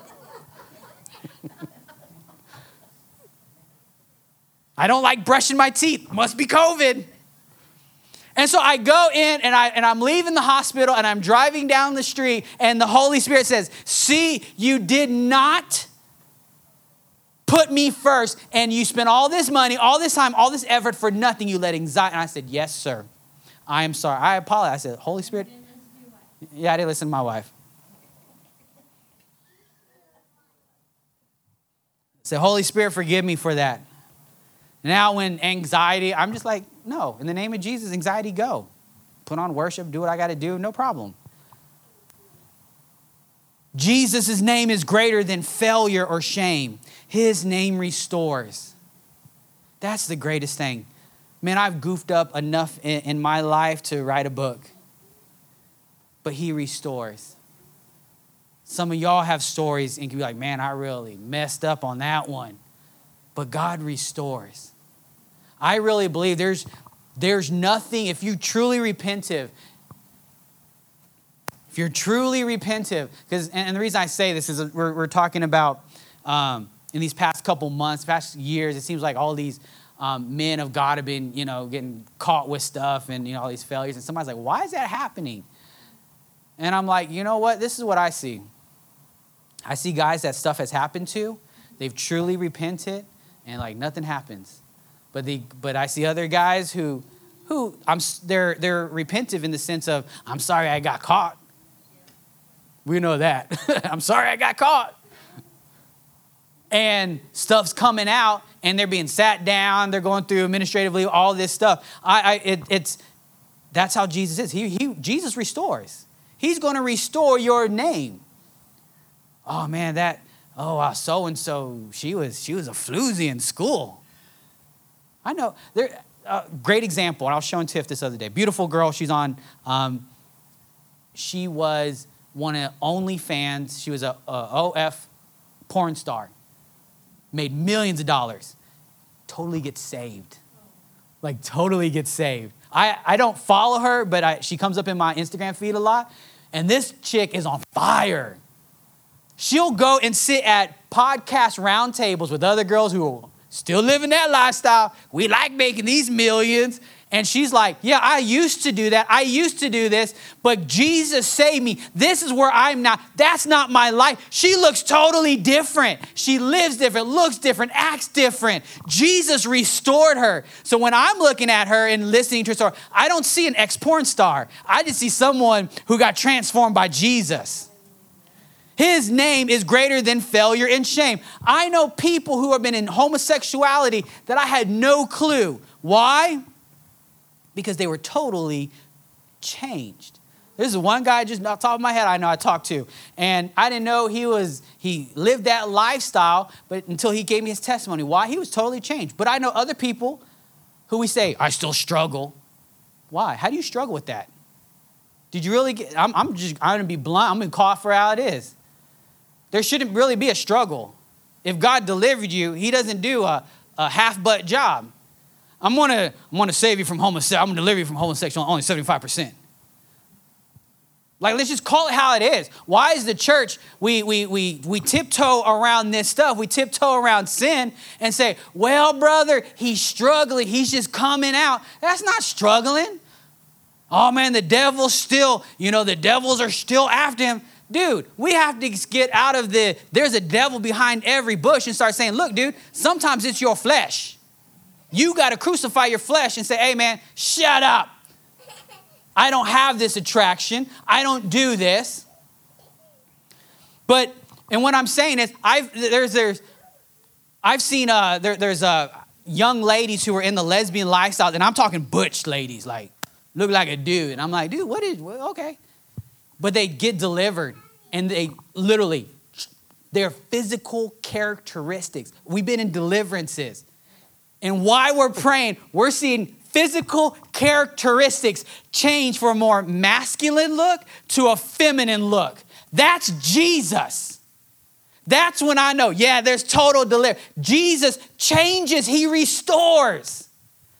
I don't like brushing my teeth. Must be COVID. And so I go in and, I, and I'm leaving the hospital and I'm driving down the street and the Holy Spirit says, see, you did not put me first and you spent all this money, all this time, all this effort for nothing. You let anxiety. And I said, yes, sir. I am sorry. I apologize. I said, Holy Spirit. Yeah, I didn't listen to my wife. I said, Holy Spirit, forgive me for that. Now when anxiety, I'm just like, no, in the name of Jesus, anxiety, go. Put on worship, do what I got to do, no problem. Jesus' name is greater than failure or shame. His name restores. That's the greatest thing. Man, I've goofed up enough in, in my life to write a book. But he restores. Some of y'all have stories and can be like, man, I really messed up on that one. But God restores. I really believe there's, there's nothing, if you truly repentive, if you're truly repentive, because, and the reason I say this is we're, we're talking about um, in these past couple months, past years, it seems like all these um, men of God have been, you know, getting caught with stuff and, you know, all these failures. And somebody's like, why is that happening? And I'm like, you know what? This is what I see. I see guys that stuff has happened to. They've truly repented. And like nothing happens, but the but I see other guys who, who I'm they're they're repentive in the sense of I'm sorry I got caught. We know that. I'm sorry I got caught. And stuff's coming out, and they're being sat down. They're going through administrative leave, all this stuff. I, I it, it's that's how Jesus is. He he Jesus restores. He's going to restore your name. Oh man, that. oh, uh, so-and-so, she was, she was a floozy in school. I know. There, uh, great example. And I was showing Tiff this other day. Beautiful girl. She's on, um, she was one of OnlyFans. She was a, a O F porn star. Made millions of dollars. Totally gets saved. Like totally gets saved. I, I don't follow her, but I, she comes up in my Instagram feed a lot. And this chick is on fire. She'll go and sit at podcast roundtables with other girls who are still living that lifestyle. We like making these millions. And she's like, yeah, I used to do that. I used to do this, but Jesus saved me. This is where I'm now. That's not my life. She looks totally different. She lives different, looks different, acts different. Jesus restored her. So when I'm looking at her and listening to her story, I don't see an ex-porn star. I just see someone who got transformed by Jesus. His name is greater than failure and shame. I know people who have been in homosexuality that I had no clue. Why? Because they were totally changed. This is one guy just off the top of my head I know I talked to. And I didn't know he was, he lived that lifestyle, but until he gave me his testimony. Why? He was totally changed. But I know other people who we say, I still struggle. Why? How do you struggle with that? Did you really get, I'm, I'm just, I'm going to be blunt. I'm going to call it for how it is. There shouldn't really be a struggle. If God delivered you, he doesn't do a, a half-butt job. I'm going to I'm gonna save you from homosexuality. I'm going to deliver you from homosexuality only seventy-five percent. Like, let's just call it how it is. Why is the church, we, we, we, we tiptoe around this stuff. We tiptoe around sin and say, well, brother, he's struggling. He's just coming out. That's not struggling. Oh, man, the devil's still, you know, the devils are still after him. Dude, we have to get out of the, there's a devil behind every bush and start saying, look, dude, sometimes it's your flesh. You got to crucify your flesh and say, hey, man, shut up. I don't have this attraction. I don't do this. But, and what I'm saying is, I've, there's, there's, I've seen, uh, there, there's uh, young ladies who are in the lesbian lifestyle, and I'm talking butch ladies, like, look like a dude. And I'm like, dude, what is, well, okay. But they get delivered, and they literally, their physical characteristics. We've been in deliverances. And while we're praying, we're seeing physical characteristics change from a more masculine look to a feminine look. That's Jesus. That's when I know, yeah, there's total deliverance. Jesus changes, he restores.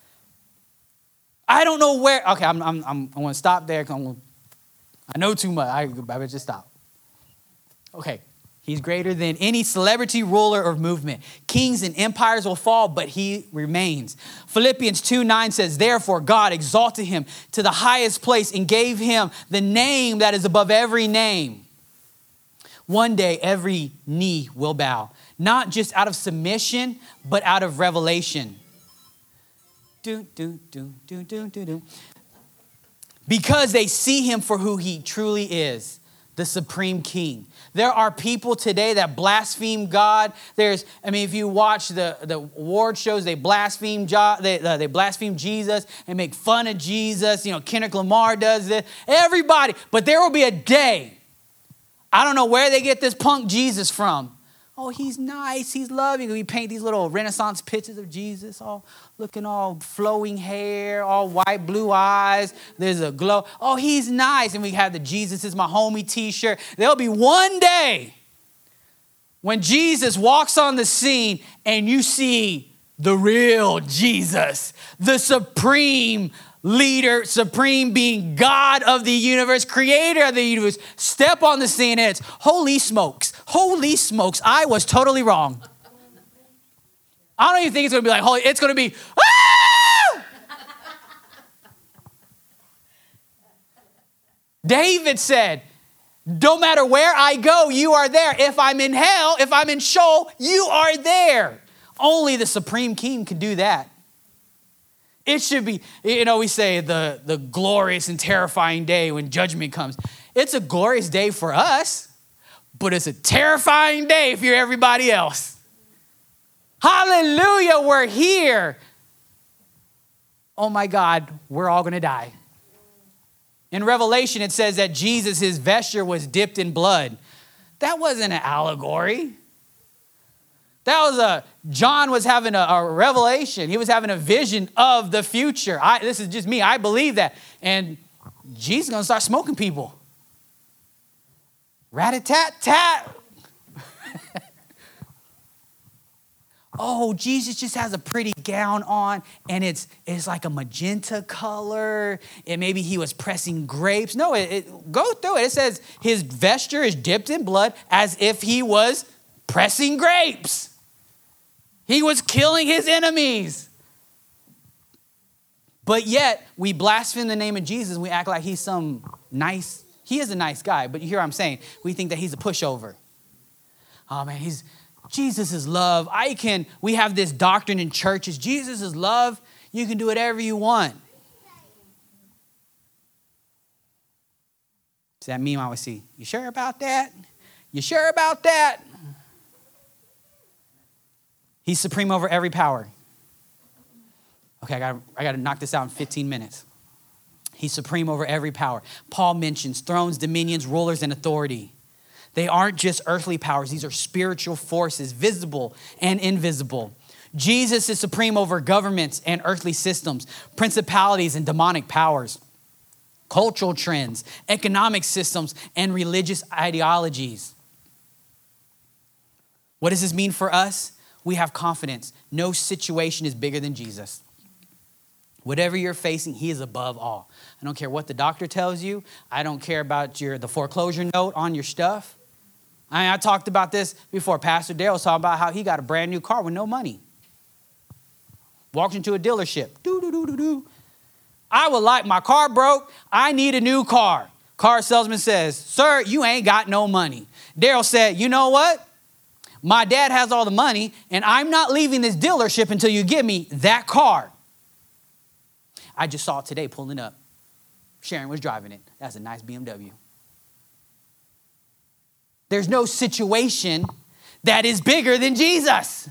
I don't know where, okay, I'm, I'm, I'm, I want to stop there. I'm, I know too much. I, I better just stop. Okay. He's greater than any celebrity, ruler, or movement. Kings and empires will fall, but he remains. Philippians two nine says, therefore God exalted him to the highest place and gave him the name that is above every name. One day every knee will bow, not just out of submission, but out of revelation. Do, do, do, do, do, do, do. Because they see him for who he truly is, the supreme king. There are people today that blaspheme God. There's, I mean, if you watch the, the award shows, they blaspheme, they, uh, they blaspheme Jesus and make fun of Jesus. You know, Kendrick Lamar does this. Everybody. But there will be a day. I don't know where they get this punk Jesus from. Oh, he's nice. He's loving. We paint these little Renaissance pictures of Jesus, all looking all flowing hair, all white, blue eyes. There's a glow. Oh, he's nice. And we have the Jesus is my homie t-shirt. There'll be one day when Jesus walks on the scene and you see the real Jesus, the supreme leader, supreme being, God of the universe, creator of the universe, step on the scene and it's, holy smokes, holy smokes, I was totally wrong. I don't even think it's going to be like, holy, it's going to be, ah! David said, no matter where I go, you are there. If I'm in hell, if I'm in Sheol, you are there. Only the supreme king can do that. It should be, you know, we say the, the glorious and terrifying day when judgment comes. It's a glorious day for us, but it's a terrifying day for everybody else. Hallelujah, we're here. Oh my God, we're all going to die. In Revelation, it says that Jesus, his vesture was dipped in blood. That wasn't an allegory. That was a, John was having a, a revelation. He was having a vision of the future. I, this is just me. I believe that. And Jesus is going to start smoking people. Rat-a-tat-tat. Oh, Jesus just has a pretty gown on, and it's it's like a magenta color, and maybe he was pressing grapes. No, it, it, go through it. It says his vesture is dipped in blood as if he was pressing grapes. He was killing his enemies. But yet, we blaspheme the name of Jesus, and we act like he's some nice, he is a nice guy, but you hear what I'm saying? We think that he's a pushover. Oh, man, he's... Jesus is love. I can, we have this doctrine in churches. Jesus is love. You can do whatever you want. It's that meme I always see. You sure about that? You sure about that? He's supreme over every power. Okay, I got I got to knock this out in fifteen minutes. He's supreme over every power. Paul mentions thrones, dominions, rulers, and authority. They aren't just earthly powers. These are spiritual forces, visible and invisible. Jesus is supreme over governments and earthly systems, principalities and demonic powers, cultural trends, economic systems, and religious ideologies. What does this mean for us? We have confidence. No situation is bigger than Jesus. Whatever you're facing, he is above all. I don't care what the doctor tells you. I don't care about your the foreclosure note on your stuff. I, mean, I talked about this before. Pastor Dale was talking about how he got a brand new car with no money. Walked into a dealership. Do, do, do, do, do. I would like, my car broke. I need a new car. Car salesman says, sir, you ain't got no money. Daryl said, you know what? My dad has all the money, and I'm not leaving this dealership until you give me that car. I just saw it today pulling up. Sharon was driving it. That's a nice B M W. There's no situation that is bigger than Jesus.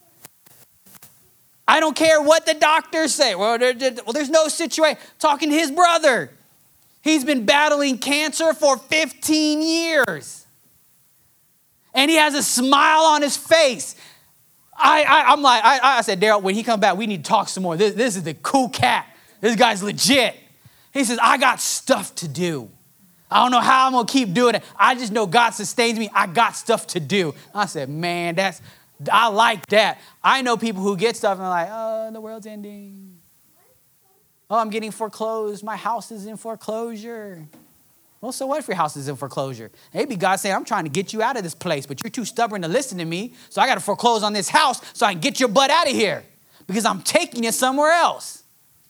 I don't care what the doctors say. Well, there, there, well, there's no situation. Talking to his brother. He's been battling cancer for fifteen years. And he has a smile on his face. I, I, I'm like, I, I said, Daryl, when he comes back, we need to talk some more. This, this is the cool cat. This guy's legit. He says, I got stuff to do. I don't know how I'm going to keep doing it. I just know God sustains me. I got stuff to do. I said, man, that's, I like that. I know people who get stuff and are like, oh, the world's ending. Oh, I'm getting foreclosed. My house is in foreclosure. Well, so what if your house is in foreclosure? Maybe God's saying, I'm trying to get you out of this place, but you're too stubborn to listen to me. So I got to foreclose on this house so I can get your butt out of here because I'm taking you somewhere else.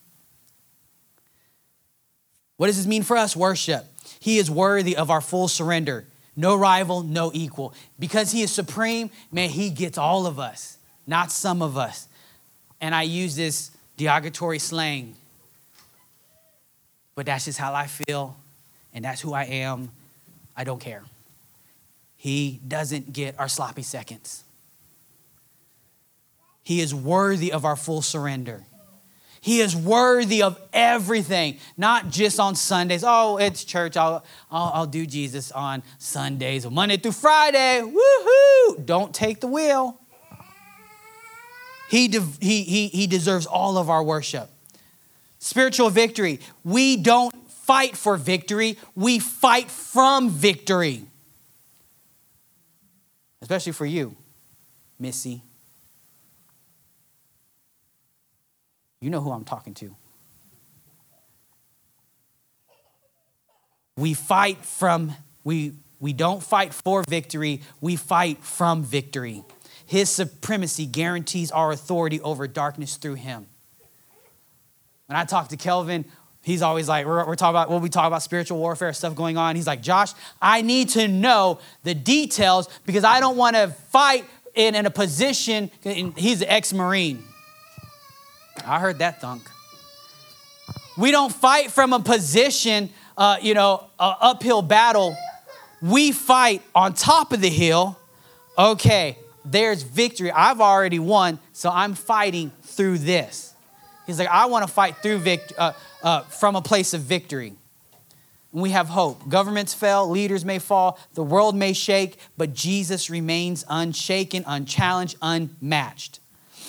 What does this mean for us? Worship. He is worthy of our full surrender. No rival, no equal. Because he is supreme, man, he gets all of us, not some of us. And I use this derogatory slang, but that's just how I feel, and that's who I am. I don't care. He doesn't get our sloppy seconds. He is worthy of our full surrender. He is worthy of everything, not just on Sundays. Oh, it's church. I'll, I'll, I'll do Jesus on Sundays or Monday through Friday. Woohoo! Don't take the wheel. He, de- he, he, he deserves all of our worship. Spiritual victory. We don't fight for victory. We fight from victory. Especially for you, Missy. You know who I'm talking to. We fight from, we, we don't fight for victory. We fight from victory. His supremacy guarantees our authority over darkness through him. When I talk to Kelvin, he's always like, we're, we're talking about, well, we talk about spiritual warfare, stuff going on. He's like, Josh, I need to know the details because I don't want to fight in, in a position, he's an ex-Marine. I heard that thunk. We don't fight from a position, uh, you know, an uphill battle. We fight on top of the hill. Okay, there's victory. I've already won, so I'm fighting through this. He's like, I want to fight through vict- uh, uh, from a place of victory. and we have hope. Governments fail, leaders may fall, the world may shake, but Jesus remains unshaken, unchallenged, unmatched.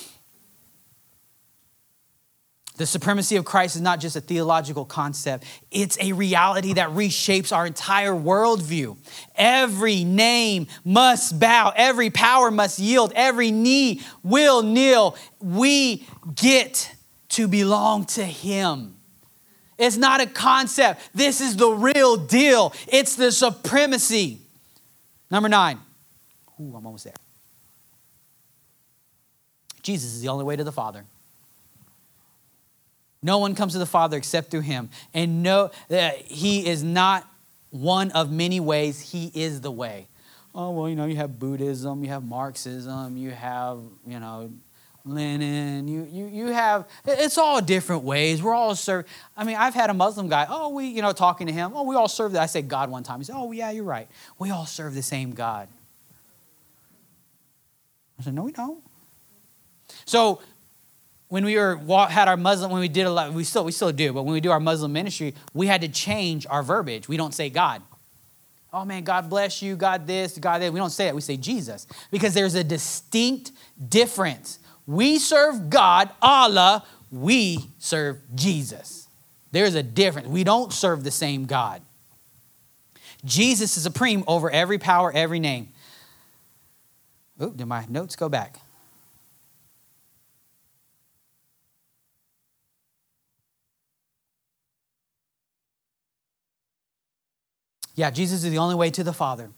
The supremacy of Christ is not just a theological concept. It's a reality that reshapes our entire worldview. Every name must bow. Every power must yield. Every knee will kneel. We get to belong to him. It's not a concept. This is the real deal. It's the supremacy. Number nine. Ooh, I'm almost there. Jesus is the only way to the Father. No one comes to the Father except through him. And no, uh, he is not one of many ways. He is the way. Oh, well, you know, you have Buddhism, you have Marxism, you have, you know, Lenin, you you you have, it's all different ways. We're all serve. I mean, I've had a Muslim guy, oh, we, you know, talking to him, oh, we all serve that. I said God one time. He said, oh, yeah, you're right. We all serve the same God. I said, no, we don't. So, when we were had our Muslim, when we did a lot, we still we still do, but when we do our Muslim ministry, we had to change our verbiage. We don't say God. Oh man, God bless you, God this, God that. We don't say that. We say Jesus, because there's a distinct difference. We serve God, Allah. We serve Jesus. There's a difference. We don't serve the same God. Jesus is supreme over every power, every name. Oh, did my notes go back? Yeah, Jesus is the only way to the Father.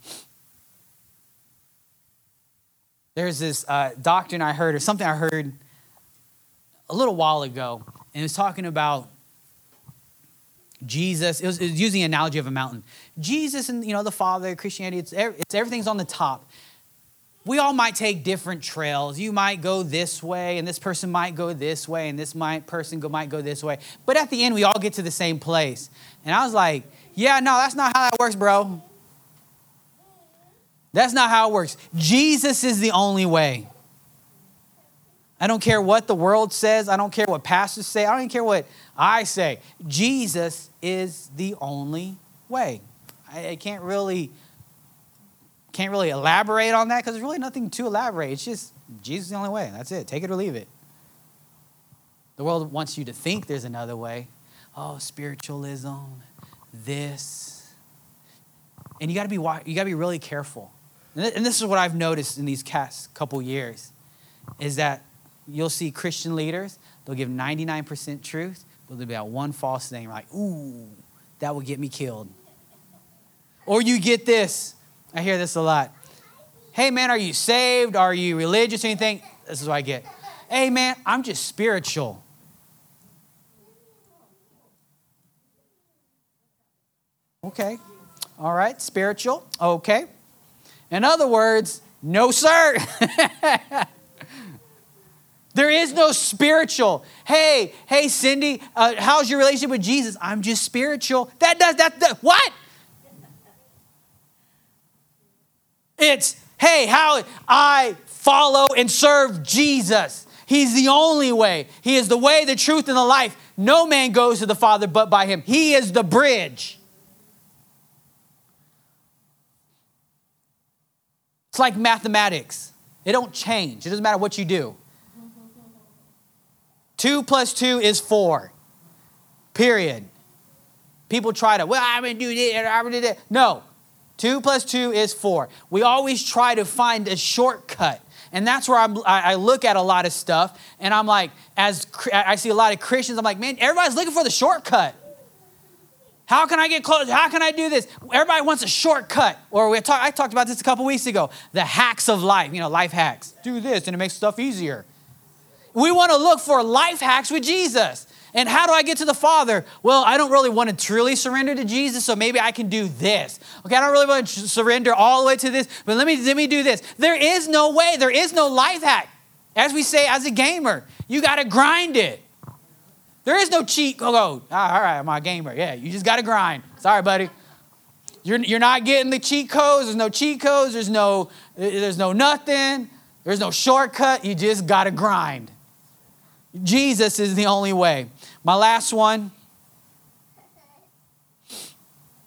There's this uh, doctrine I heard, or something I heard a little while ago, and it was talking about Jesus. It was, it was using the analogy of a mountain. Jesus and, you know, the Father, Christianity, it's, it's everything's on the top. We all might take different trails. You might go this way, and this person might go this way, and this might person go, might go this way. But at the end, we all get to the same place. And I was like, yeah, no, that's not how that works, bro. That's not how it works. Jesus is the only way. I don't care what the world says. I don't care what pastors say. I don't even care what I say. Jesus is the only way. I, I can't really, can't really elaborate on that because there's really nothing to elaborate. It's just Jesus is the only way. That's it. Take it or leave it. The world wants you to think there's another way. Oh, spiritualism, this. And you got to be you got to be really careful. And this is what I've noticed in these past couple years, is that you'll see Christian leaders, they'll give ninety-nine percent truth, but there'll be that one false thing, like, ooh, that would get me killed. Or you get this, I hear this a lot. Hey man, are you saved? Are you religious or anything? This is what I get. Hey man, I'm just spiritual. Okay, all right, spiritual, okay. In other words, no, sir. There is no spiritual. Hey, hey, Cindy, uh, how's your relationship with Jesus? I'm just spiritual. That does that, that. What? It's, hey, how I follow and serve Jesus. He's the only way. He is the way, the truth, and the life. No man goes to the Father but by him. He is the bridge. It's like mathematics. It don't change. It doesn't matter what you do. Two plus two is four. Period. People try to, well, I'm going to do this, I'm going to do that. No. Two plus two is four. We always try to find a shortcut. And that's where I'm, I look at a lot of stuff. And I'm like, as I see a lot of Christians, I'm like, man, everybody's looking for the shortcut. How can I get close? How can I do this? Everybody wants a shortcut. Or we talk, I talked about this a couple weeks ago. The hacks of life, you know, life hacks. Do this and it makes stuff easier. We want to look for life hacks with Jesus. And how do I get to the Father? Well, I don't really want to truly surrender to Jesus, so maybe I can do this. Okay, I don't really want to surrender all the way to this, but let me, let me do this. There is no way. There is no life hack. As we say as a gamer, you got to grind it. There is no cheat code. Oh, all right, I'm a gamer. Yeah, you just got to grind. Sorry, buddy. You're, you're not getting the cheat codes. There's no cheat codes. There's no, there's no nothing. There's no shortcut. You just got to grind. Jesus is the only way. My last one.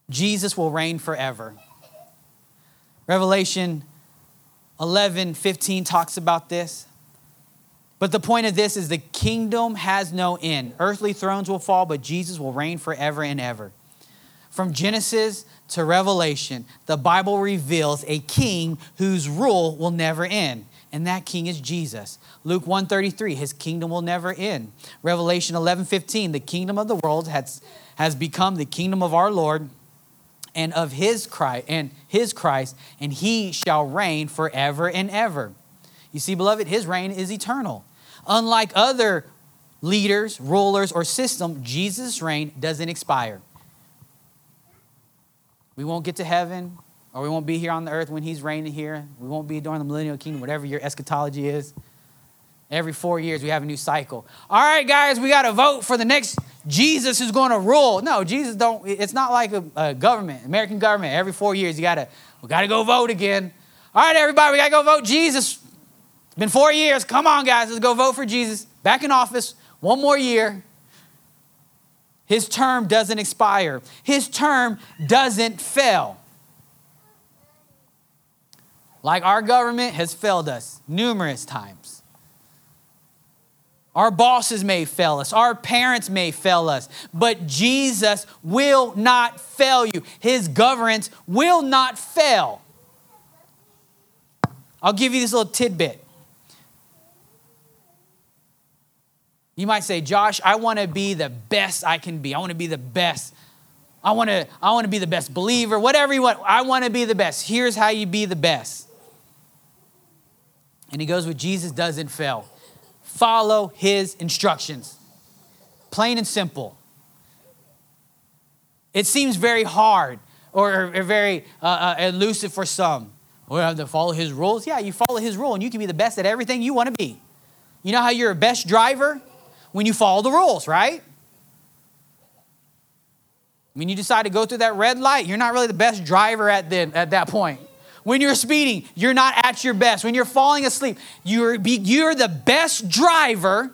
Jesus will reign forever. Revelation eleven fifteen talks about this. But the point of this is the kingdom has no end. Earthly thrones will fall, but Jesus will reign forever and ever. From Genesis to Revelation, the Bible reveals a king whose rule will never end. And that king is Jesus. Luke one thirty-three, his kingdom will never end. Revelation eleven fifteen, the kingdom of the world has, has become the kingdom of our Lord and of his Christ, and his Christ, and he shall reign forever and ever. You see, beloved, his reign is eternal. Unlike other leaders, rulers, or system, Jesus' reign doesn't expire. We won't get to heaven, or we won't be here on the earth when he's reigning here. We won't be during the millennial kingdom, whatever your eschatology is. Every four years, we have a new cycle. All right, guys, we got to vote for the next Jesus who's going to rule. No, Jesus don't. It's not like a, a government, American government. Every four years, you got to, we got to go vote again. All right, everybody, we got to go vote Jesus. It's been four years. Come on, guys, let's go vote for Jesus. Back in office, one more year. His term doesn't expire. His term doesn't fail. Like our government has failed us numerous times. Our bosses may fail us. Our parents may fail us. But Jesus will not fail you. His governance will not fail. I'll give you this little tidbit. You might say, Josh, I want to be the best I can be. I want to be the best. I want to, I want to be the best believer. Whatever you want, I want to be the best. Here's how you be the best. And he goes with Jesus doesn't fail. Follow his instructions. Plain and simple. It seems very hard or, or very uh, uh, elusive for some. We have to follow his rules. Yeah, you follow his rule and you can be the best at everything you want to be. You know how you're a best driver? When you follow the rules, right? When you decide to go through that red light, you're not really the best driver at, the, at that point. When you're speeding, you're not at your best. When you're falling asleep, you're, be, you're the best driver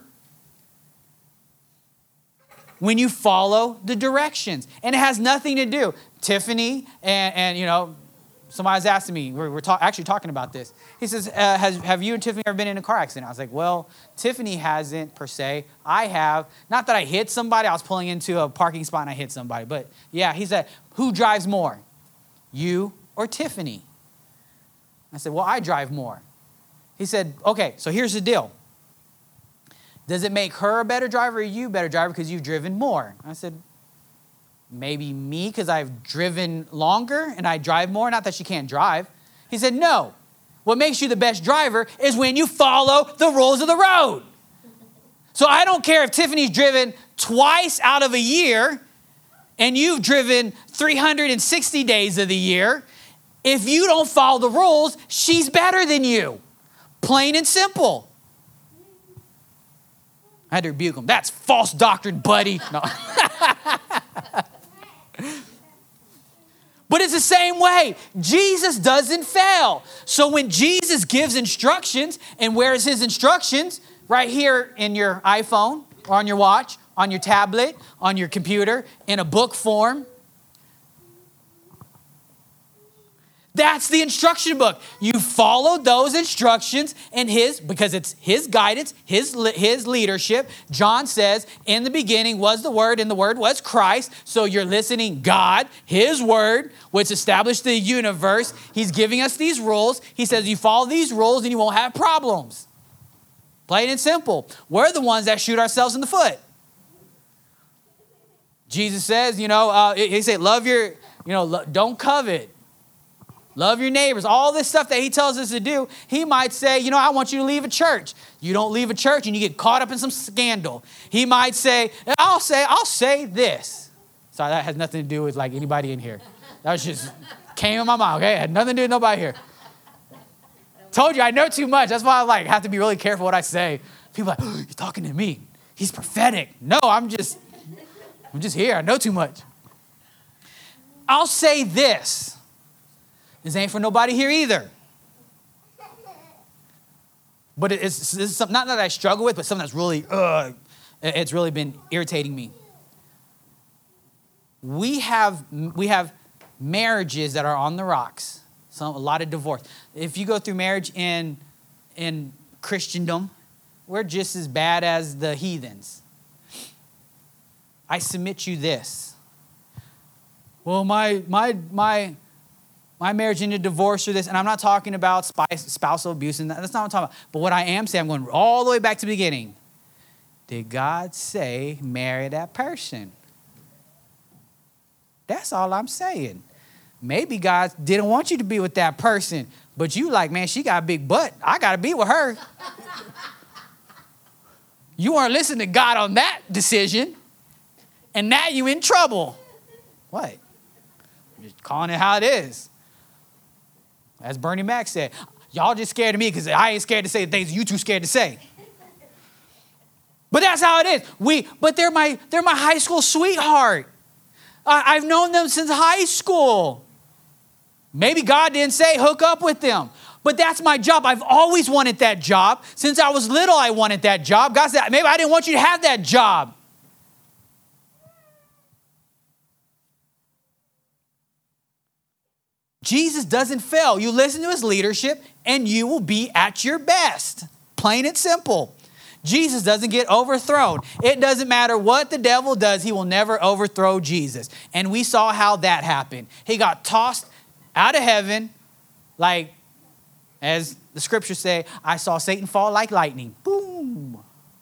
when you follow the directions. And it has nothing to do. Tiffany and, and you know, somebody's asking me, we're, we're ta- actually talking about this. He says, uh, has, have you and Tiffany ever been in a car accident? I was like, well, Tiffany hasn't per se. I have. Not that I hit somebody. I was pulling into a parking spot and I hit somebody. But yeah, he said, who drives more? You or Tiffany? I said, well, I drive more. He said, okay, so here's the deal. Does it make her a better driver or you a better driver because you've driven more? I said, maybe me because I've driven longer and I drive more. Not that she can't drive. He said, no. What makes you the best driver is when you follow the rules of the road. So I don't care if Tiffany's driven twice out of a year and you've driven three hundred sixty days of the year. If you don't follow the rules, she's better than you. Plain and simple. I had to rebuke him. That's false doctrine, buddy. No. But it's the same way. Jesus doesn't fail. So when Jesus gives instructions, and where is his instructions? Right here in your iPhone, or on your watch, on your tablet, on your computer, in a book form. That's the instruction book. You follow those instructions and his, because it's his guidance, his, his leadership. John says, in the beginning was the Word, and the Word was Christ. So you're listening God, his word, which established the universe. He's giving us these rules. He says, you follow these rules and you won't have problems. Plain and simple. We're the ones that shoot ourselves in the foot. Jesus says, you know, uh, he said, love your, you know, don't covet. Love your neighbors. All this stuff that he tells us to do, he might say, you know, I want you to leave a church. You don't leave a church and you get caught up in some scandal. He might say, I'll say, I'll say this. Sorry, that has nothing to do with like anybody in here. That was just came in my mind, okay? It had nothing to do with nobody here. Told you, I know too much. That's why I like have to be really careful what I say. People are like, oh, you're talking to me. He's prophetic. No, I'm just, I'm just here. I know too much. I'll say this. This ain't for nobody here either. But it's, this is something, not that I struggle with, but something that's really, uh, it's really been irritating me. We have, we have marriages that are on the rocks. Some, a lot of divorce. If you go through marriage in, in Christendom, we're just as bad as the heathens. I submit you this. Well, my my my my marriage ended divorce or this, and I'm not talking about spousal abuse, and that's not what I'm talking about. But what I am saying, I'm going all the way back to the beginning. Did God say marry that person? That's all I'm saying. Maybe God didn't want you to be with that person, but you like, man, she got a big butt. I got to be with her. You weren't listening to God on that decision, and now you in trouble. What? Just calling it how it is. As Bernie Mac said, y'all just scared of me because I ain't scared to say the things you too scared to say. But that's how it is. We, but they're my, they're my high school sweetheart. Uh, I've known them since high school. Maybe God didn't say hook up with them, but that's my job. I've always wanted that job. Since I was little, I wanted that job. God said, maybe I didn't want you to have that job. Jesus doesn't fail. You listen to his leadership and you will be at your best. Plain and simple. Jesus doesn't get overthrown. It doesn't matter what the devil does. He will never overthrow Jesus. And we saw how that happened. He got tossed out of heaven, like, as the scriptures say, I saw Satan fall like lightning. Boom.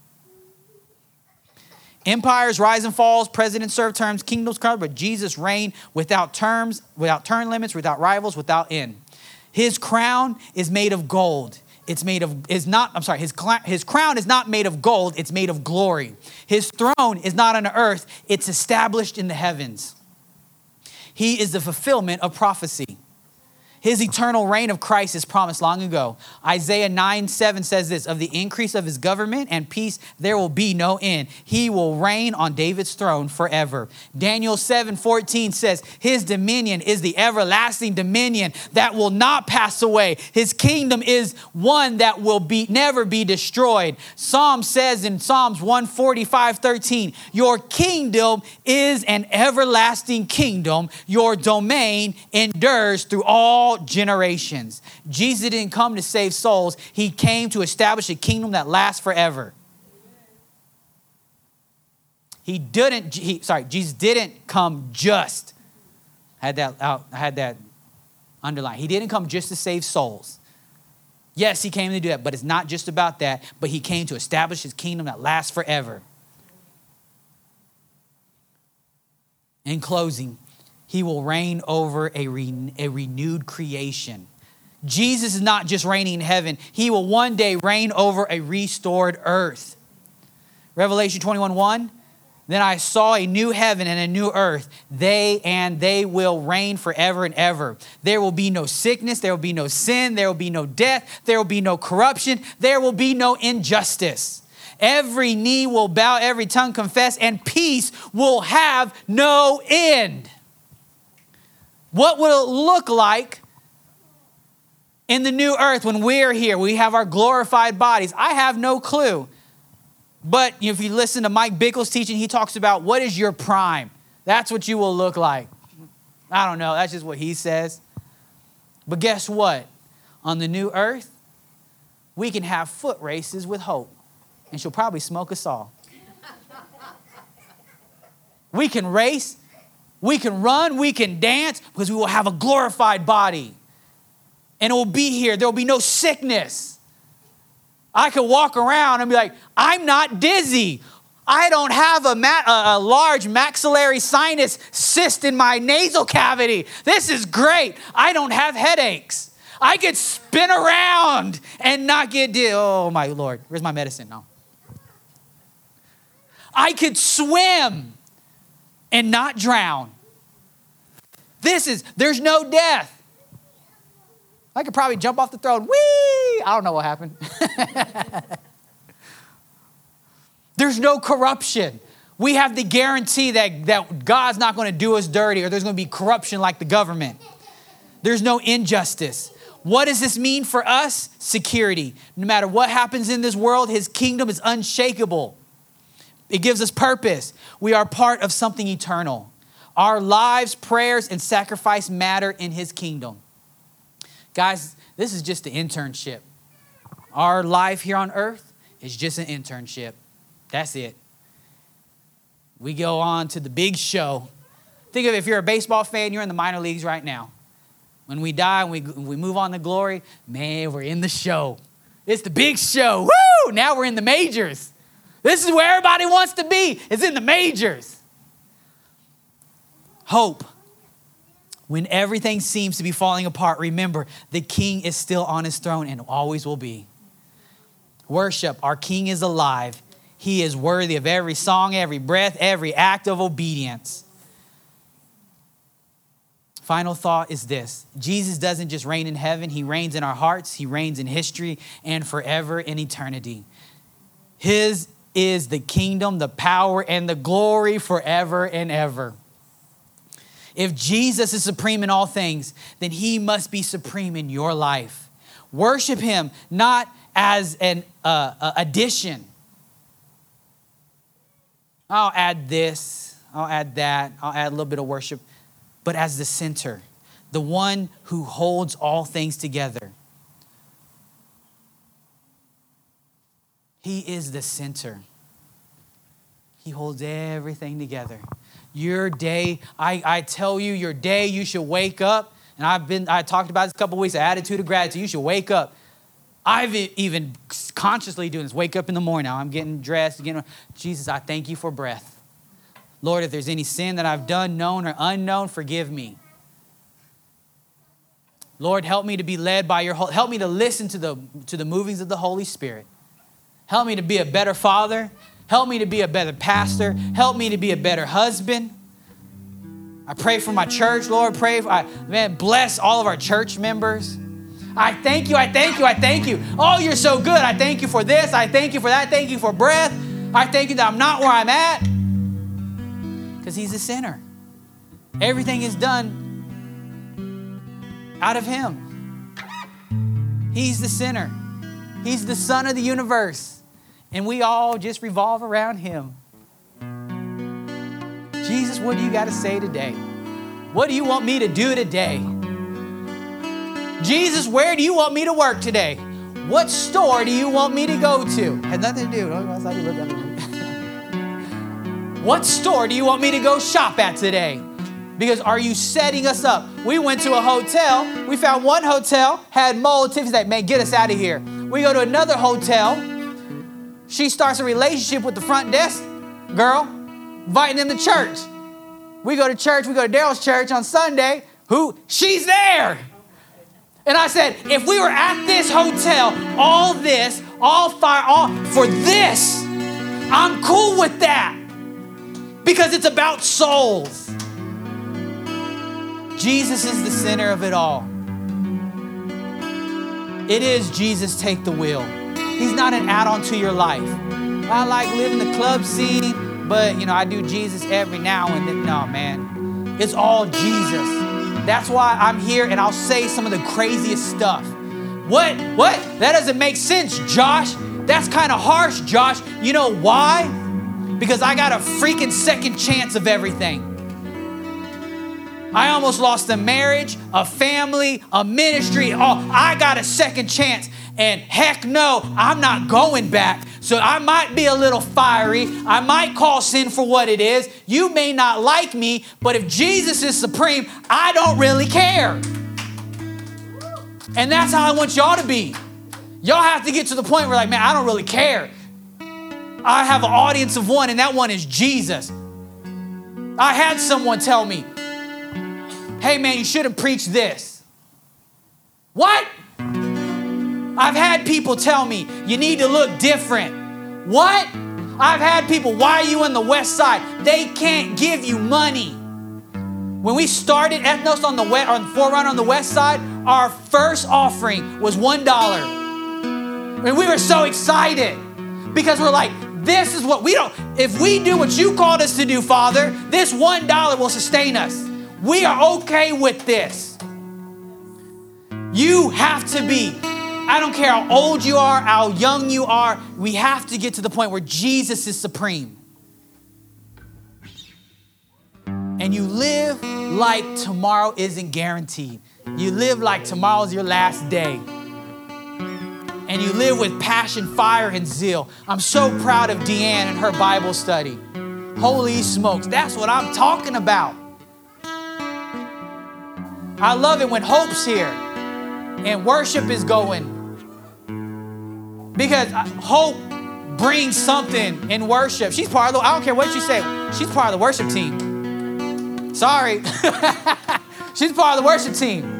Empires rise and falls, presidents serve terms, kingdoms come, but Jesus reigned without terms, without term limits, without rivals, without end. His crown is made of gold. It's made of, is not, I'm sorry, his, his crown is not made of gold, it's made of glory. His throne is not on the earth, it's established in the heavens. He is the fulfillment of prophecy. His eternal reign of Christ is promised long ago. Isaiah nine seven says this, of the increase of his government and peace, there will be no end. He will reign on David's throne forever. Daniel seven fourteen says, his dominion is the everlasting dominion that will not pass away. His kingdom is one that will be never be destroyed. Psalm says in Psalms one forty-five thirteen, your kingdom is an everlasting kingdom. Your domain endures through all generations. Jesus didn't come to save souls. He came to establish a kingdom that lasts forever. He didn't, he, sorry, Jesus didn't come just, I had that out, I had that underlined. He didn't come just to save souls. Yes, he came to do that, but it's not just about that, but he came to establish his kingdom that lasts forever. In closing, he will reign over a, re- a renewed creation. Jesus is not just reigning in heaven. He will one day reign over a restored earth. Revelation twenty-one one, then I saw a new heaven and a new earth. They and they will reign forever and ever. There will be no sickness. There will be no sin. There will be no death. There will be no corruption. There will be no injustice. Every knee will bow, every tongue confess, and peace will have no end. What will it look like in the new earth when we're here? We have our glorified bodies. I have no clue. But if you listen to Mike Bickle's teaching, he talks about what is your prime. That's what you will look like. I don't know. That's just what he says. But guess what? On the new earth, we can have foot races with Hope. And she'll probably smoke us all. We can race. We can run, we can dance, because we will have a glorified body. And it will be here. There will be no sickness. I could walk around and be like, I'm not dizzy. I don't have a, ma- a large maxillary sinus cyst in my nasal cavity. This is great. I don't have headaches. I could spin around and not get dizzy. Oh, my Lord. Where's my medicine? No. I could swim and not drown. This is, there's no death. I could probably jump off the throne. Whee! I don't know what happened. There's no corruption. We have the guarantee that, that God's not going to do us dirty or there's going to be corruption like the government. There's no injustice. What does this mean for us? Security. No matter what happens in this world, his kingdom is unshakable. It gives us purpose. We are part of something eternal. Our lives, prayers, and sacrifice matter in his kingdom. Guys, this is just an internship. Our life here on earth is just an internship. That's it. We go on to the big show. Think of it, if you're a baseball fan, you're in the minor leagues right now. When we die and we, we move on to glory, man, we're in the show. It's the big show. Woo! Now we're in the majors. This is where everybody wants to be. It's in the majors. Hope. When everything seems to be falling apart, remember, the King is still on his throne and always will be. Worship. Our King is alive. He is worthy of every song, every breath, every act of obedience. Final thought is this. Jesus doesn't just reign in heaven. He reigns in our hearts. He reigns in history and forever in eternity. His is the kingdom, the power, and the glory forever and ever. If Jesus is supreme in all things, then he must be supreme in your life. Worship him not as an uh, addition. I'll add this, I'll add that, I'll add a little bit of worship, but as the center, the one who holds all things together. He is the center. He holds everything together. Your day, I, I tell you, your day, you should wake up. And I've been, I talked about this a couple of weeks, the attitude of gratitude. You should wake up. I've even consciously doing this. Wake up in the morning. Now I'm getting dressed. Getting, Jesus, I thank you for breath. Lord, if there's any sin that I've done, known or unknown, forgive me. Lord, help me to be led by your, help me to listen to the, to the movings of the Holy Spirit. Help me to be a better father. Help me to be a better pastor. Help me to be a better husband. I pray for my church, Lord. Pray for, I, man, bless all of our church members. I thank you, I thank you, I thank you. Oh, you're so good. I thank you for this. I thank you for that. Thank you for breath. I thank you that I'm not where I'm at. Because he's a sinner. Everything is done out of him. He's the sinner. He's the son of the universe. And we all just revolve around him. Jesus, what do you got to say today? What do you want me to do today? Jesus, where do you want me to work today? What store do you want me to go to? Had nothing to do. What store do you want me to go shop at today? Because are you setting us up? We went to a hotel. We found one hotel, had mold. Tiffany's like, man, get us out of here. We go to another hotel. She starts a relationship with the front desk girl, inviting them to church. We go to church. We go to Daryl's church on Sunday. Who? She's there. And I said, if we were at this hotel, all this, all fire, all for this, I'm cool with that. Because it's about souls. Jesus is the center of it all. It is Jesus take the wheel. He's not an add-on to your life. I like living the club scene, but you know, I do Jesus every now and then. No, man. It's all Jesus. That's why I'm here and I'll say some of the craziest stuff. What? What? That doesn't make sense, Josh. That's kind of harsh, Josh. You know why? Because I got a freaking second chance of everything. I almost lost a marriage, a family, a ministry. Oh, I got a second chance. And heck no, I'm not going back. So I might be a little fiery. I might call sin for what it is. You may not like me, but if Jesus is supreme, I don't really care. And that's how I want y'all to be. Y'all have to get to the point where like, man, I don't really care. I have an audience of one, and that one is Jesus. I had someone tell me, hey man, you shouldn't preach this. What? I've had people tell me, you need to look different. What? I've had people, why are you on the west side? They can't give you money. When we started Ethnos on the west, or Forerunner on the west side, our first offering was one dollar. And we were so excited because we're like, this is what we don't, if we do what you called us to do, Father, this one dollar will sustain us. We are okay with this. You have to be, I don't care how old you are, how young you are, we have to get to the point where Jesus is supreme. And when you live like tomorrow isn't guaranteed. You live like tomorrow's your last day. And you live with passion, fire, and zeal. I'm so proud of Deanne and her Bible study. Holy smokes, that's what I'm talking about. I love it when Hope's here and worship is going. Because Hope brings something in worship. She's part of the, I don't care what you say, she's part of the worship team. Sorry. She's part of the worship team.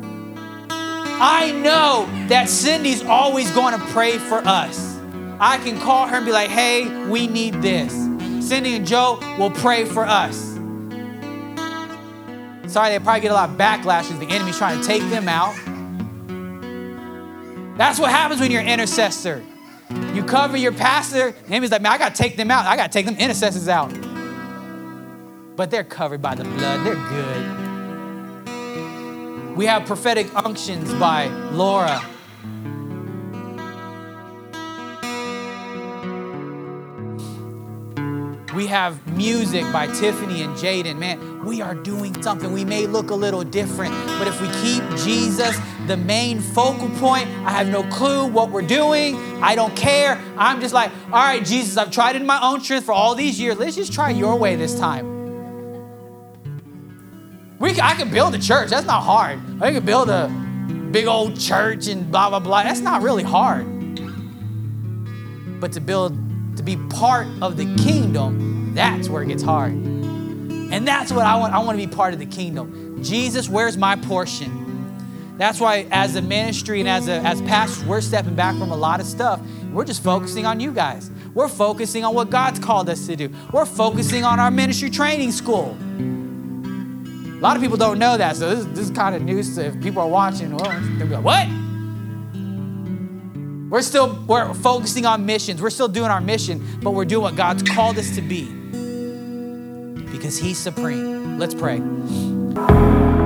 I know that Cindy's always going to pray for us. I can call her and be like, hey, we need this. Cindy and Joe will pray for us. Sorry, they probably get a lot of backlash because the enemy's trying to take them out. That's what happens when you're an intercessor. You cover your pastor, the enemy's like, man, I got to take them out. I got to take them intercessors out. But they're covered by the blood. They're good. We have prophetic unctions by Laura. We have music by Tiffany and Jaden. Man, we are doing something. We may look a little different, but if we keep Jesus the main focal point, I have no clue what we're doing. I don't care. I'm just like, all right, Jesus, I've tried it in my own strength for all these years. Let's just try your way this time. We, I can build a church. That's not hard. I can build a big old church and blah, blah, blah. That's not really hard. But to build, to be part of the kingdom, that's where it gets hard. And that's what I want. I want to be part of the kingdom. Jesus, where's my portion? That's why as a ministry and as, a, as pastors, we're stepping back from a lot of stuff. We're just focusing on you guys. We're focusing on what God's called us to do. We're focusing on our ministry training school. A lot of people don't know that, so this, this is kind of news to if people are watching. Well, they'll be like, what? We're still we're focusing on missions. We're still doing our mission, but we're doing what God's called us to be because He's supreme. Let's pray.